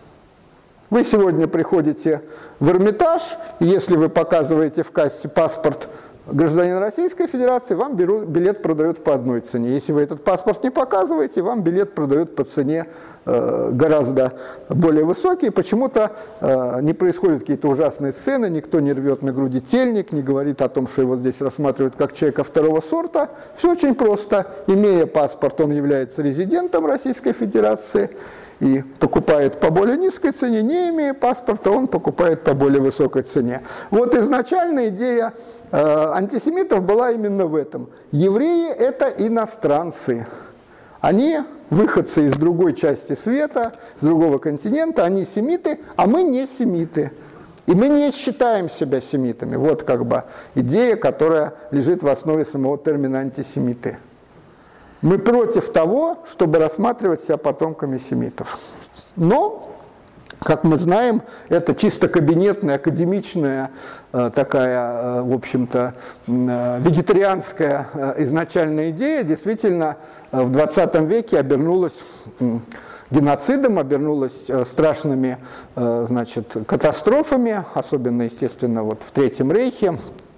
Вы сегодня приходите в Эрмитаж, и если вы показываете в кассе паспорт гражданина Российской Федерации, вам билет продают по одной цене. Если вы этот паспорт не показываете, вам билет продают по цене гораздо более высокие. Почему-то не происходят какие-то ужасные сцены, никто не рвет на груди тельник, не говорит о том, что его здесь рассматривают как человека второго сорта. Все очень просто. Имея паспорт, он является резидентом Российской Федерации и покупает по более низкой цене. Не имея паспорта, он покупает по более высокой цене. Вот изначально идея антисемитов была именно в этом. Евреи – это иностранцы. Они выходцы из другой части света, с другого континента, они семиты, а мы не семиты. И мы не считаем себя семитами. Вот как бы идея, которая лежит в основе самого термина антисемиты. Мы против того, чтобы рассматривать себя потомками семитов. Но, как мы знаем, это чисто кабинетная, академичная, такая, в общем-то, вегетарианская изначальная идея действительно в 20 веке обернулась геноцидом, обернулась страшными, значит, катастрофами, особенно, естественно, вот в Третьем Рейхе,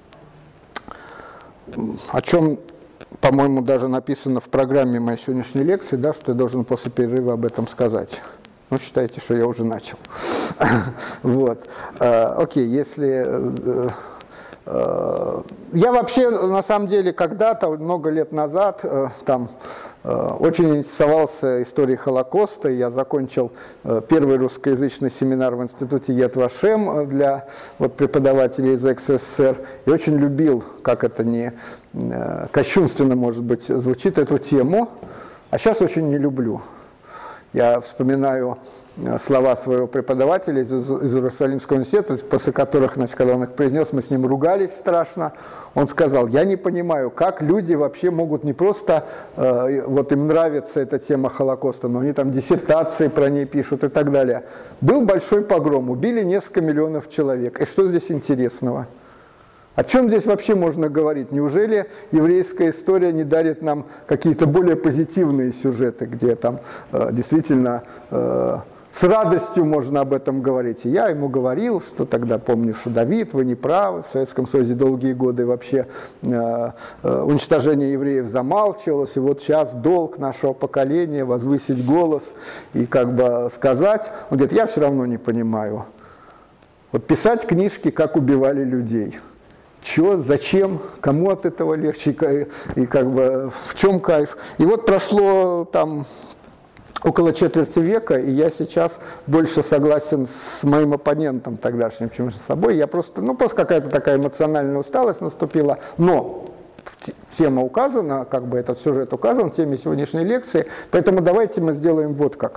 о чем, по-моему, даже написано в программе моей сегодняшней лекции, да, что я должен после перерыва об этом сказать. Ну, считайте, что я уже начал. Вот. Окей, если... Я вообще, на самом деле, когда-то, много лет назад, там, очень интересовался историей Холокоста, и я закончил первый русскоязычный семинар в институте Яд Вашем для вот, преподавателей из СССР, и очень любил, как это не кощунственно, может быть, звучит, эту тему, а сейчас очень не люблю. Я вспоминаю слова своего преподавателя из Иерусалимского университета, после которых, значит, когда он их произнес, мы с ним ругались страшно. Он сказал, я не понимаю, как люди вообще могут не просто, вот им нравится эта тема Холокоста, но они там диссертации про ней пишут и так далее. Был большой погром, убили несколько миллионов человек. И что здесь интересного? О чем здесь вообще можно говорить? Неужели еврейская история не дарит нам какие-то более позитивные сюжеты, где там действительно с радостью можно об этом говорить. И я ему говорил, что тогда, помню, что Давид, вы не правы, в Советском Союзе долгие годы вообще уничтожение евреев замалчивалось, и вот сейчас долг нашего поколения возвысить голос и как бы сказать. Он говорит, я все равно не понимаю. Вот писать книжки, как убивали людей. Чего, зачем, кому от этого легче, и как бы в чем кайф. И вот прошло там около четверти века, и я сейчас больше согласен с моим оппонентом тогдашним, чем с собой. Я просто какая-то такая эмоциональная усталость наступила, но тема указана, как бы этот сюжет указан в теме сегодняшней лекции, поэтому давайте мы сделаем вот как.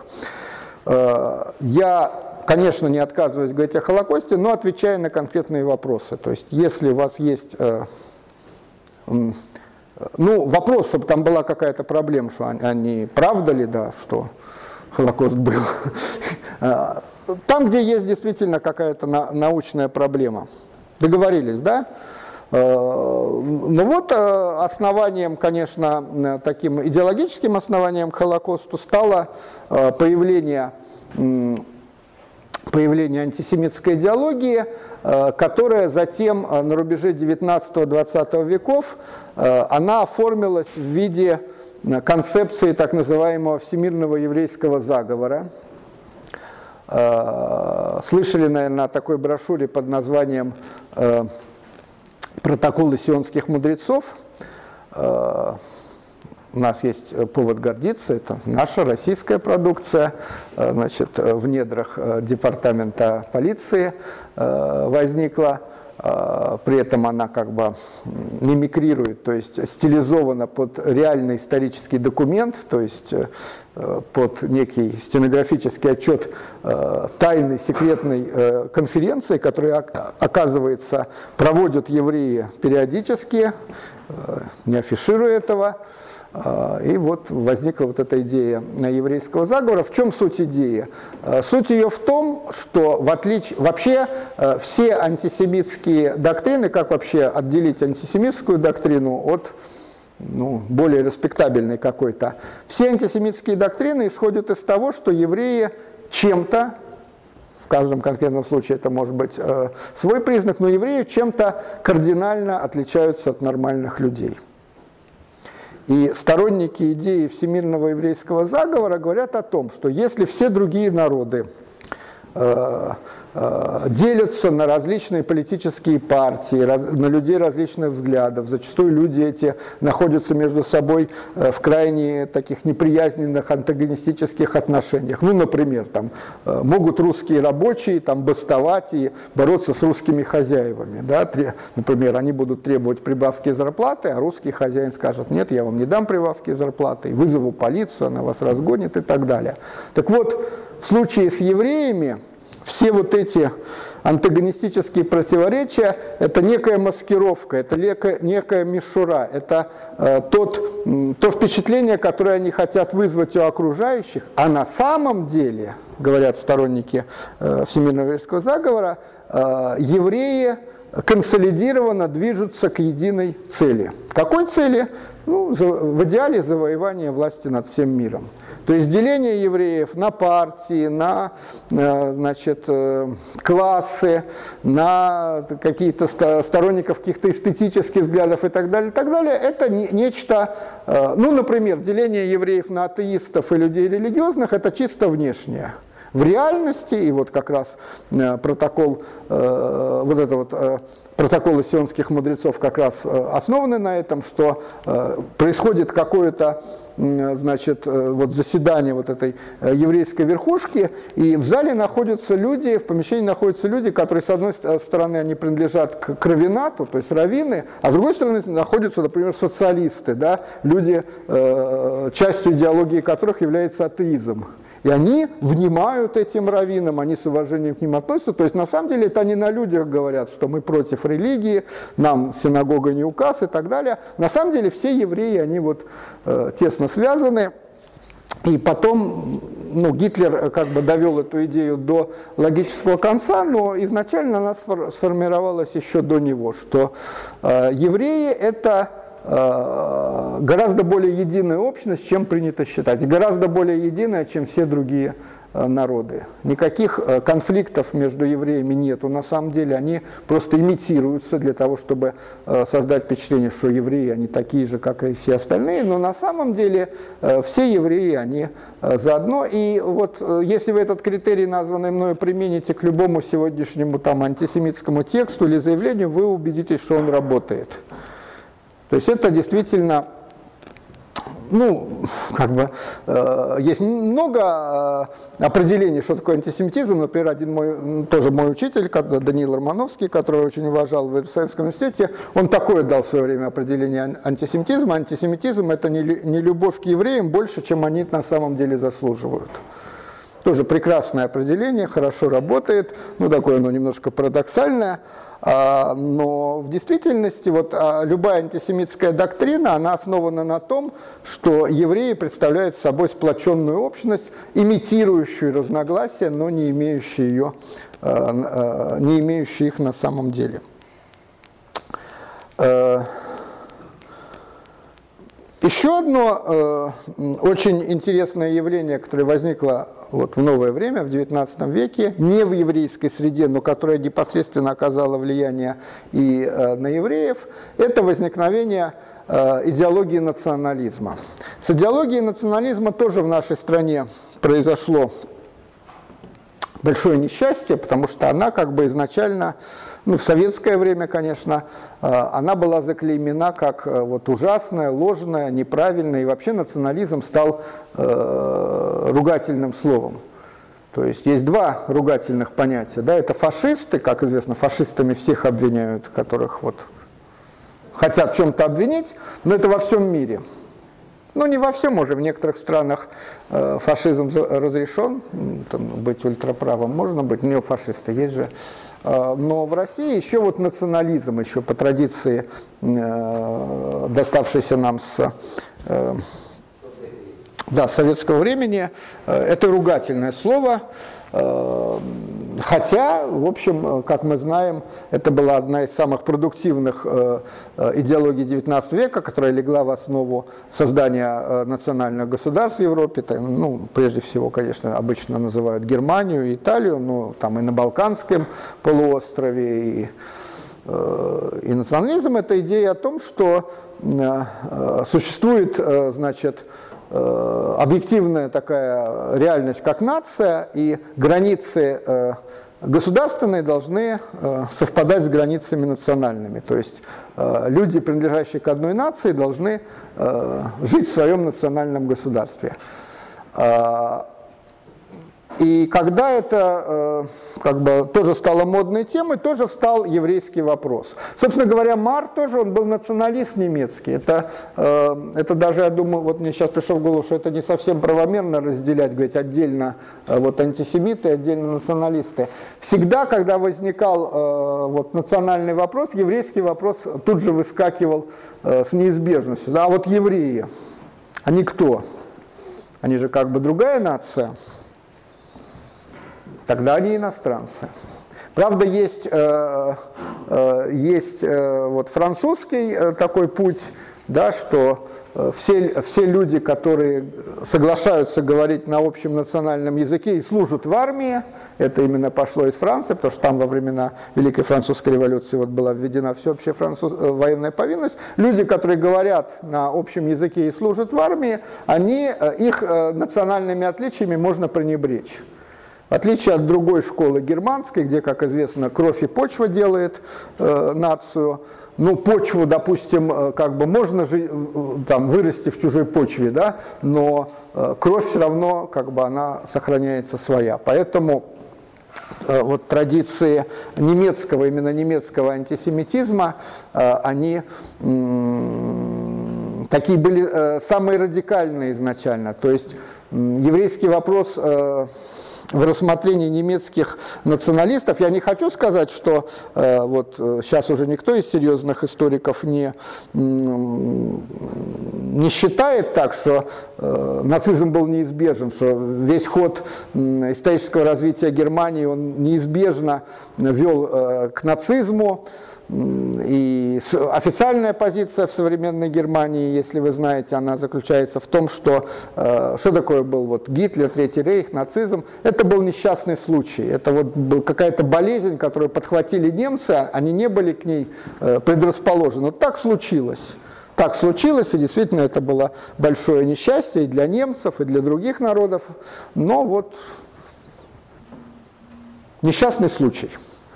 Я, конечно, не отказываюсь говорить о Холокосте, но отвечаю на конкретные вопросы. То есть, если у вас есть вопрос, чтобы там была какая-то проблема, что они правда ли, да, что Холокост был. Там, где есть действительно какая-то научная проблема. Договорились, да? Основанием, конечно, таким идеологическим основанием к Холокосту стало появление антисемитской идеологии, которая затем на рубеже 19-20 веков она оформилась в виде концепции так называемого всемирного еврейского заговора. Слышали, наверное, о такой брошюре под названием «Протоколы сионских мудрецов». У нас есть повод гордиться, это наша российская продукция, значит, в недрах департамента полиции возникла, при этом она как бы мимикрирует, то есть стилизована под реальный исторический документ, то есть под некий стенографический отчет тайной секретной конференции, которую, оказывается, проводят евреи периодически, не афишируя этого. И вот возникла вот эта идея еврейского заговора. В чем суть идеи? Суть ее в том, что вообще все антисемитские доктрины, как вообще отделить антисемитскую доктрину от более респектабельной какой-то, все антисемитские доктрины исходят из того, что евреи чем-то, в каждом конкретном случае это может быть свой признак, но евреи чем-то кардинально отличаются от нормальных людей. И сторонники идеи всемирного еврейского заговора говорят о том, что если все другие народы делятся на различные политические партии, на людей различных взглядов, зачастую люди эти находятся между собой в крайне таких неприязненных антагонистических отношениях. Например, там, могут русские рабочие бастовать и бороться с русскими хозяевами. Да? Например, они будут требовать прибавки зарплаты, а русский хозяин скажет, нет, я вам не дам прибавки зарплаты, вызову полицию, она вас разгонит и так далее. Так вот, в случае с евреями все вот эти антагонистические противоречия – это некая маскировка, это некая мишура, это то впечатление, которое они хотят вызвать у окружающих, а на самом деле, говорят сторонники всемирного еврейского заговора, евреи консолидированно движутся к единой цели. Какой цели? В идеале завоевание власти над всем миром. То есть деление евреев на партии, на классы, на какие-то сторонников каких-то эстетических взглядов и так далее, это нечто, например, деление евреев на атеистов и людей религиозных, это чисто внешнее. В реальности, и вот как раз протоколы сионских мудрецов как раз основаны на этом, что происходит какое-то заседание вот этой еврейской верхушки, и в зале находятся люди, в помещении находятся люди, которые, с одной стороны, они принадлежат к раввинату, то есть раввины, а с другой стороны находятся, например, социалисты, да, люди, частью идеологии которых является атеизм. И они внимают этим раввинам, они с уважением к ним относятся. То есть, на самом деле, это они на людях говорят, что мы против религии, нам синагога не указ и так далее. На самом деле, все евреи, они тесно связаны. И потом Гитлер как бы довел эту идею до логического конца, но изначально она сформировалась еще до него, что евреи – это гораздо более единая общность, чем принято считать, гораздо более единая, чем все другие народы. Никаких конфликтов между евреями нету, на самом деле они просто имитируются для того, чтобы создать впечатление, что евреи, они такие же, как и все остальные, но на самом деле все евреи, они заодно. И вот если вы этот критерий, названный мною, примените к любому сегодняшнему там антисемитскому тексту или заявлению, вы убедитесь, что он работает. То есть это действительно, есть много определений, что такое антисемитизм. Например, тоже мой учитель, Даниил Романовский, которого я очень уважал в Иерусалимском университете, он такое дал в свое время определение антисемитизма. Антисемитизм – это не любовь к евреям больше, чем они на самом деле заслуживают. Тоже прекрасное определение, хорошо работает, такое оно немножко парадоксальное. Но в действительности любая антисемитская доктрина, она основана на том, что евреи представляют собой сплоченную общность, имитирующую разногласия, но не имеющие их на самом деле. Еще одно очень интересное явление, которое возникло в новое время, в XIX веке, не в еврейской среде, но которое непосредственно оказало влияние и на евреев, это возникновение идеологии национализма. С идеологией национализма тоже в нашей стране произошло большое несчастье, потому что она изначально, в советское время, конечно, она была заклеймена как ужасная, ложная, неправильная, и вообще национализм стал ругательным словом. То есть есть два ругательных понятия. Да, это фашисты, как известно, фашистами всех обвиняют, которых хотят в чем-то обвинить, но это во всем мире. Не во всем уже, в некоторых странах фашизм разрешен, быть ультраправым можно быть, неофашисты есть же. Но в России еще национализм, еще по традиции, доставшийся нам с советского времени, это ругательное слово. Хотя, в общем, как мы знаем, это была одна из самых продуктивных идеологий XIX века, которая легла в основу создания национальных государств в Европе. Прежде всего, конечно, обычно называют Германию и Италию, но там и на Балканском полуострове. И национализм – это идея о том, что существует, объективная такая реальность, как нация, и границы государственные должны совпадать с границами национальными. То есть люди, принадлежащие к одной нации, должны жить в своем национальном государстве. И когда это тоже стало модной темой, тоже встал еврейский вопрос. Собственно говоря, Мар тоже, он был националист немецкий. Это даже, я думаю, мне сейчас пришло в голову, что это не совсем правомерно разделять, говорить отдельно антисемиты, отдельно националисты. Всегда, когда возникал национальный вопрос, еврейский вопрос тут же выскакивал с неизбежностью. А евреи, они кто? Они же другая нация. Тогда они иностранцы. Правда, есть французский такой путь, да, что все люди, которые соглашаются говорить на общем национальном языке и служат в армии, это именно пошло из Франции, потому что там во времена Великой Французской революции была введена всеобщая военная повинность. Люди, которые говорят на общем языке и служат в армии, их национальными отличиями можно пренебречь. В отличие от другой школы германской, где, как известно, кровь и почва делает нацию, почву, допустим, можно вырасти в чужой почве, да, но кровь все равно, она сохраняется своя. Поэтому традиции именно немецкого антисемитизма, они такие были самые радикальные изначально. То есть еврейский вопрос в рассмотрении немецких националистов, я не хочу сказать, что сейчас уже никто из серьезных историков не считает так, что нацизм был неизбежен, что весь ход исторического развития Германии, он неизбежно вел к нацизму. И официальная позиция в современной Германии, если вы знаете, она заключается в том, что такое был вот Гитлер, Третий рейх, нацизм. Это был несчастный случай. Это вот была какая-то болезнь, которую подхватили немцы, они не были к ней предрасположены. Вот так случилось. Так случилось, и действительно это было большое несчастье и для немцев, и для других народов. Но вот несчастный случай.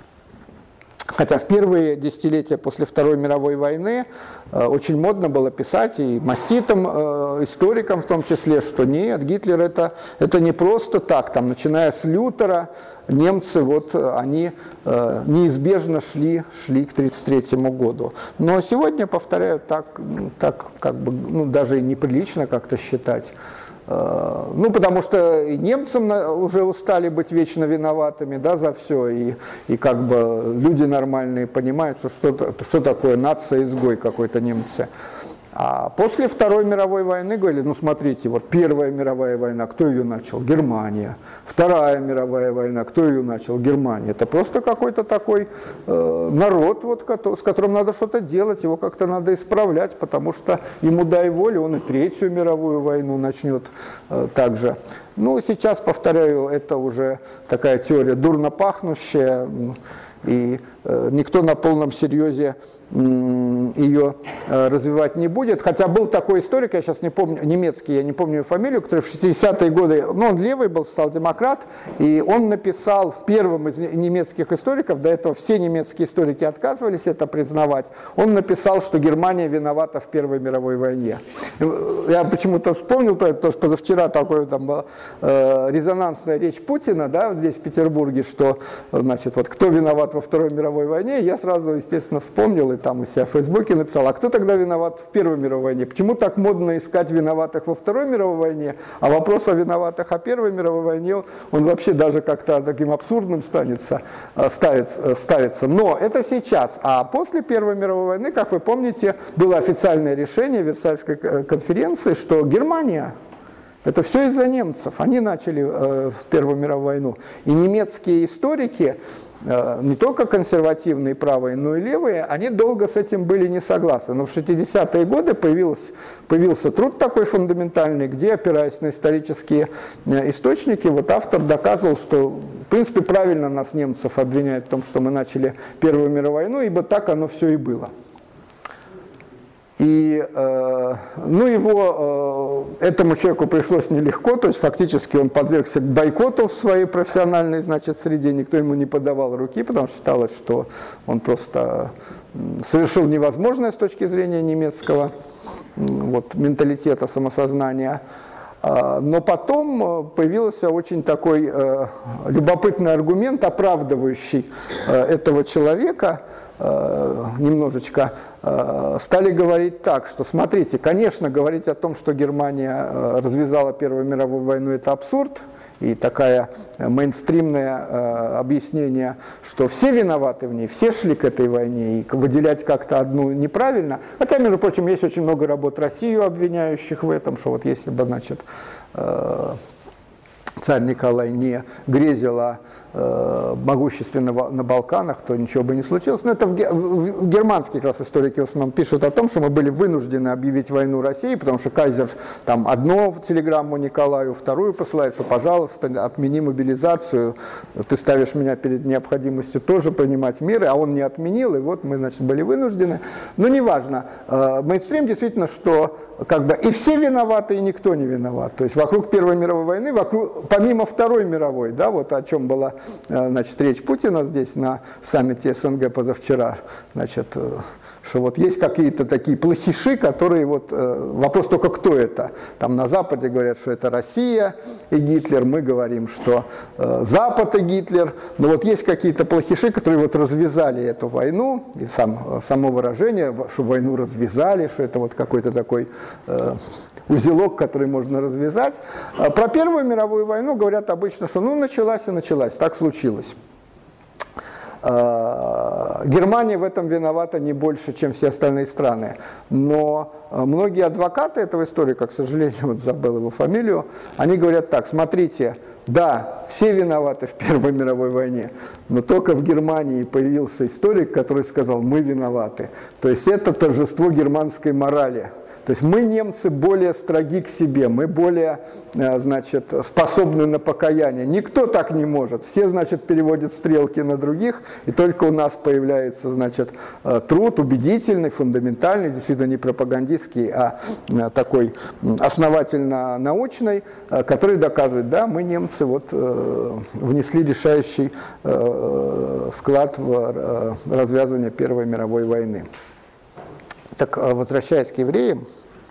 Хотя в первые десятилетия после Второй мировой войны очень модно было писать, и маститым историкам в том числе, что нет, Гитлер это не просто так. Там, начиная с Лютера, немцы вот, они неизбежно шли к 1933 году. Но сегодня, повторяю, так как бы, даже и неприлично как-то считать. Потому что и немцам уже устали быть вечно виноватыми, да, за все, и как бы люди нормальные понимают, что такое нация-изгой какой-то немцы. А после Второй мировой войны говорили, смотрите, вот Первая мировая война, кто ее начал? Германия. Вторая мировая война, кто ее начал? Германия. Это просто какой-то такой народ, вот, с которым надо что-то делать, его как-то надо исправлять, потому что ему дай волю, он и Третью мировую войну начнет также. Сейчас, повторяю, это уже такая теория дурно пахнущая, и никто на полном серьезе ее развивать не будет. Хотя был такой историк, я сейчас не помню, немецкий, я не помню его фамилию, который в 60-е годы, он левый был, социал-демократ, и он написал первым из немецких историков, до этого все немецкие историки отказывались это признавать, он написал, что Германия виновата в Первой мировой войне. Я почему-то вспомнил про это, потому что позавчера такой там была резонансная речь Путина, да, здесь в Петербурге, что, значит, вот кто виноват во Второй мировой войне, я сразу, естественно, вспомнил и там у себя в Фейсбуке написал, а кто тогда виноват в Первой мировой войне? Почему так модно искать виноватых во Второй мировой войне, а вопрос о виноватых о Первой мировой войне, он вообще даже как-то таким абсурдным ставится. Но это сейчас. А после Первой мировой войны, как вы помните, было официальное решение Версальской конференции, что Германия, это все из-за немцев. Они начали Первую мировую войну. И немецкие историки, не только консервативные, правые, но и левые, они долго с этим были не согласны. Но в 60-е годы появился труд такой фундаментальный, где, опираясь на исторические источники, вот автор доказывал, что, в принципе, правильно нас, немцев, обвиняют в том, что мы начали Первую мировую войну, ибо так оно все и было. И этому человеку пришлось нелегко, то есть фактически он подвергся бойкоту в своей профессиональной, среде, никто ему не подавал руки, потому что считалось, что он просто совершил невозможное с точки зрения немецкого менталитета, самосознания. Но потом появился очень такой любопытный аргумент, оправдывающий этого человека, немножечко стали говорить так, что смотрите, конечно, говорить о том, что Германия развязала Первую мировую войну, это абсурд, и такое мейнстримное объяснение, что все виноваты в ней, все шли к этой войне, и выделять как-то одну неправильно. Хотя, между прочим, есть очень много работ Россию обвиняющих в этом, что вот если бы, царь Николай не грезил о могущественно на Балканах, то ничего бы не случилось. Но это в германские как раз историки в основном пишут о том, что мы были вынуждены объявить войну России, потому что кайзер там одну телеграмму Николаю, вторую посылает, что, пожалуйста, отмени мобилизацию, ты ставишь меня перед необходимостью тоже принимать меры, а он не отменил, и вот мы, были вынуждены. Но неважно. Мейнстрим действительно, что и все виноваты, и никто не виноват. То есть вокруг Первой мировой войны, помимо Второй мировой, да, вот о чем была речь Путина здесь на саммите СНГ позавчера, что вот есть какие-то такие плохиши, которые вопрос только кто это. Там на Западе говорят, что это Россия и Гитлер, мы говорим, что Запад и Гитлер, но вот есть какие-то плохиши, которые развязали эту войну, и само выражение, что войну развязали, что это какой-то такой узелок, который можно развязать. Про Первую мировую войну говорят обычно, что началась и началась, так случилось. Германия в этом виновата не больше, чем все остальные страны. Но многие адвокаты этого историка, к сожалению, вот забыл его фамилию, они говорят так: смотрите, да, все виноваты в Первой мировой войне, но только в Германии появился историк, который сказал: мы виноваты. То есть это торжество германской морали. То есть мы, немцы, более строги к себе, мы более, значит, способны на покаяние. Никто так не может. Все, значит, переводят стрелки на других, и только у нас появляется, значит, труд убедительный, фундаментальный, действительно не пропагандистский, а такой основательно научный, который доказывает: да, мы, немцы, вот, внесли решающий вклад в развязывание Первой мировой войны. Так, возвращаясь к евреям,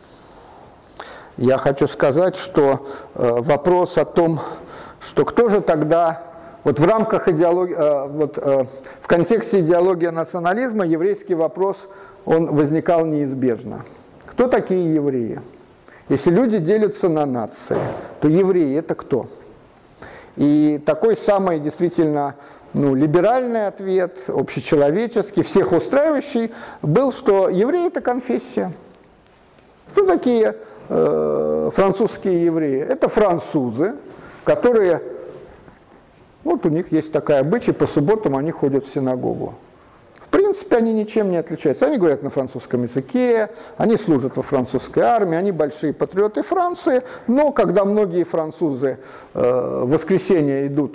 я хочу сказать, что вопрос о том, что кто же тогда, вот в рамках идеологии, в контексте идеологии национализма еврейский вопрос, он возникал неизбежно. Кто такие евреи? Если люди делятся на нации, то евреи это кто? И такой самый действительно либеральный ответ, общечеловеческий, всех устраивающий, был, что евреи – это конфессия. Кто такие французские евреи? Это французы, которые, вот у них есть такая обычай, по субботам они ходят в синагогу. В принципе, они ничем не отличаются. Они говорят на французском языке, они служат во французской армии, они большие патриоты Франции, но когда многие французы в воскресенье идут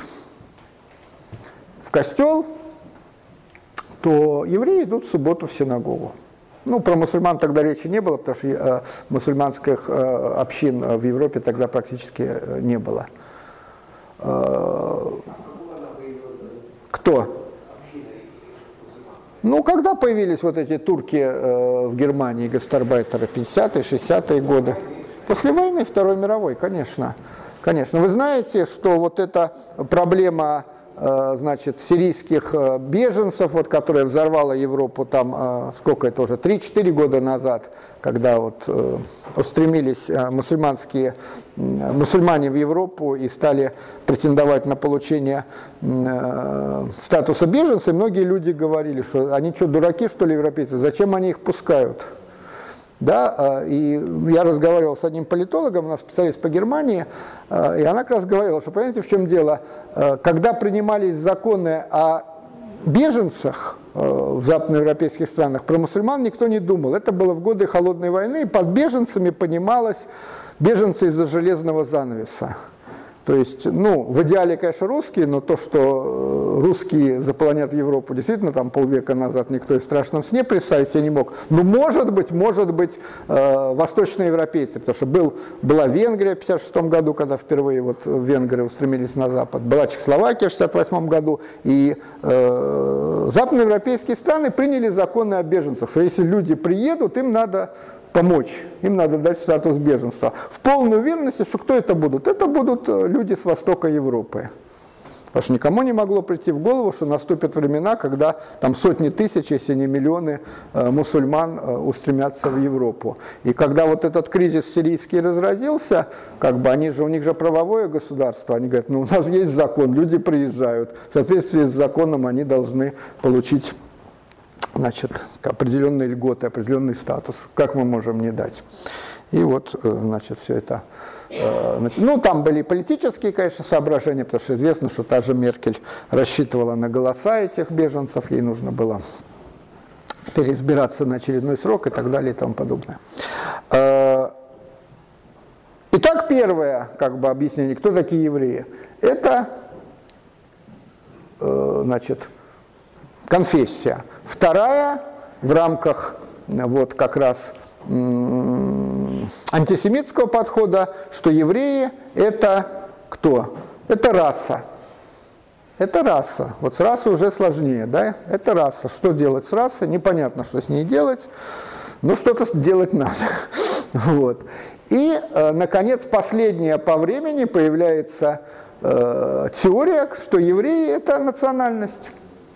в костел, то евреи идут в субботу в синагогу. Про мусульман тогда речи не было, потому что мусульманских общин в Европе тогда практически не было. Кто? Когда появились вот эти турки в Германии, гастарбайтеры, 50-е, 60-е годы. После войны Второй мировой, конечно. Конечно. Вы знаете, что вот эта проблема, значит, сирийских беженцев, вот, которая взорвала Европу там, сколько это уже, 3-4 года назад, когда вот устремились мусульмане в Европу и стали претендовать на получение статуса беженца, и многие люди говорили, что они что, дураки, что ли, европейцы, зачем они их пускают? Да, и я разговаривал с одним политологом, у нас специалист по Германии, и она как раз говорила, что, понимаете, в чем дело, когда принимались законы о беженцах в западноевропейских странах, про мусульман никто не думал. Это было в годы Холодной войны, и под беженцами понималось беженцы из-за железного занавеса. То есть, в идеале, конечно, русские, но то, что русские заполонят Европу, действительно, там полвека назад никто и в страшном сне представить себе не мог. Но может быть, восточноевропейцы, потому что была Венгрия в 1956 году, когда впервые венгры устремились на Запад, была Чехословакия в 1968 году, и западноевропейские страны приняли законы о беженцах, что если люди приедут, им надо помочь, им надо дать статус беженства. В полной уверенности, что кто это будут? Это будут люди с востока Европы. Потому что никому не могло прийти в голову, что наступят времена, когда там сотни тысяч, если не миллионы мусульман устремятся в Европу. И когда вот этот кризис сирийский разразился, у них же правовое государство, они говорят, у нас есть закон, люди приезжают, в соответствии с законом они должны получить, значит, определенные льготы, определенный статус. Как мы можем не дать? И вот, значит, все это. Там были политические, конечно, соображения, потому что известно, что та же Меркель рассчитывала на голоса этих беженцев, ей нужно было переизбираться на очередной срок и так далее и тому подобное. Итак, первое, объяснение, кто такие евреи, это, значит, конфессия. Вторая, в рамках как раз антисемитского подхода, что евреи это кто? Это раса. Это раса. Вот с расой уже сложнее, да? Это раса. Что делать с расой? Непонятно, что с ней делать, но что-то делать надо. Вот. И, наконец, последняя по времени появляется теория, что евреи это национальность.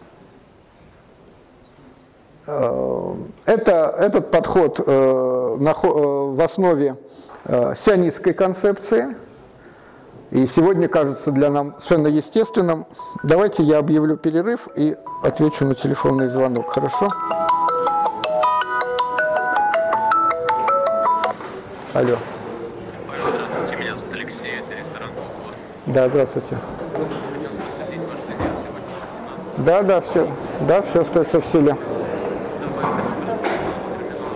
Этот подход в основе сионистской концепции, И сегодня кажется для нас совершенно естественным. Давайте я объявлю перерыв и отвечу на телефонный звонок. Хорошо? Алло. Здравствуйте, меня зовут Алексей, это ресторан «Культура». Да, здравствуйте. Хотел подтвердить ваш занятие сегодня 18. Да, все остается в силе.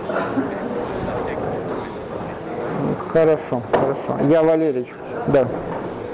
Хорошо. Я Валерий. Да.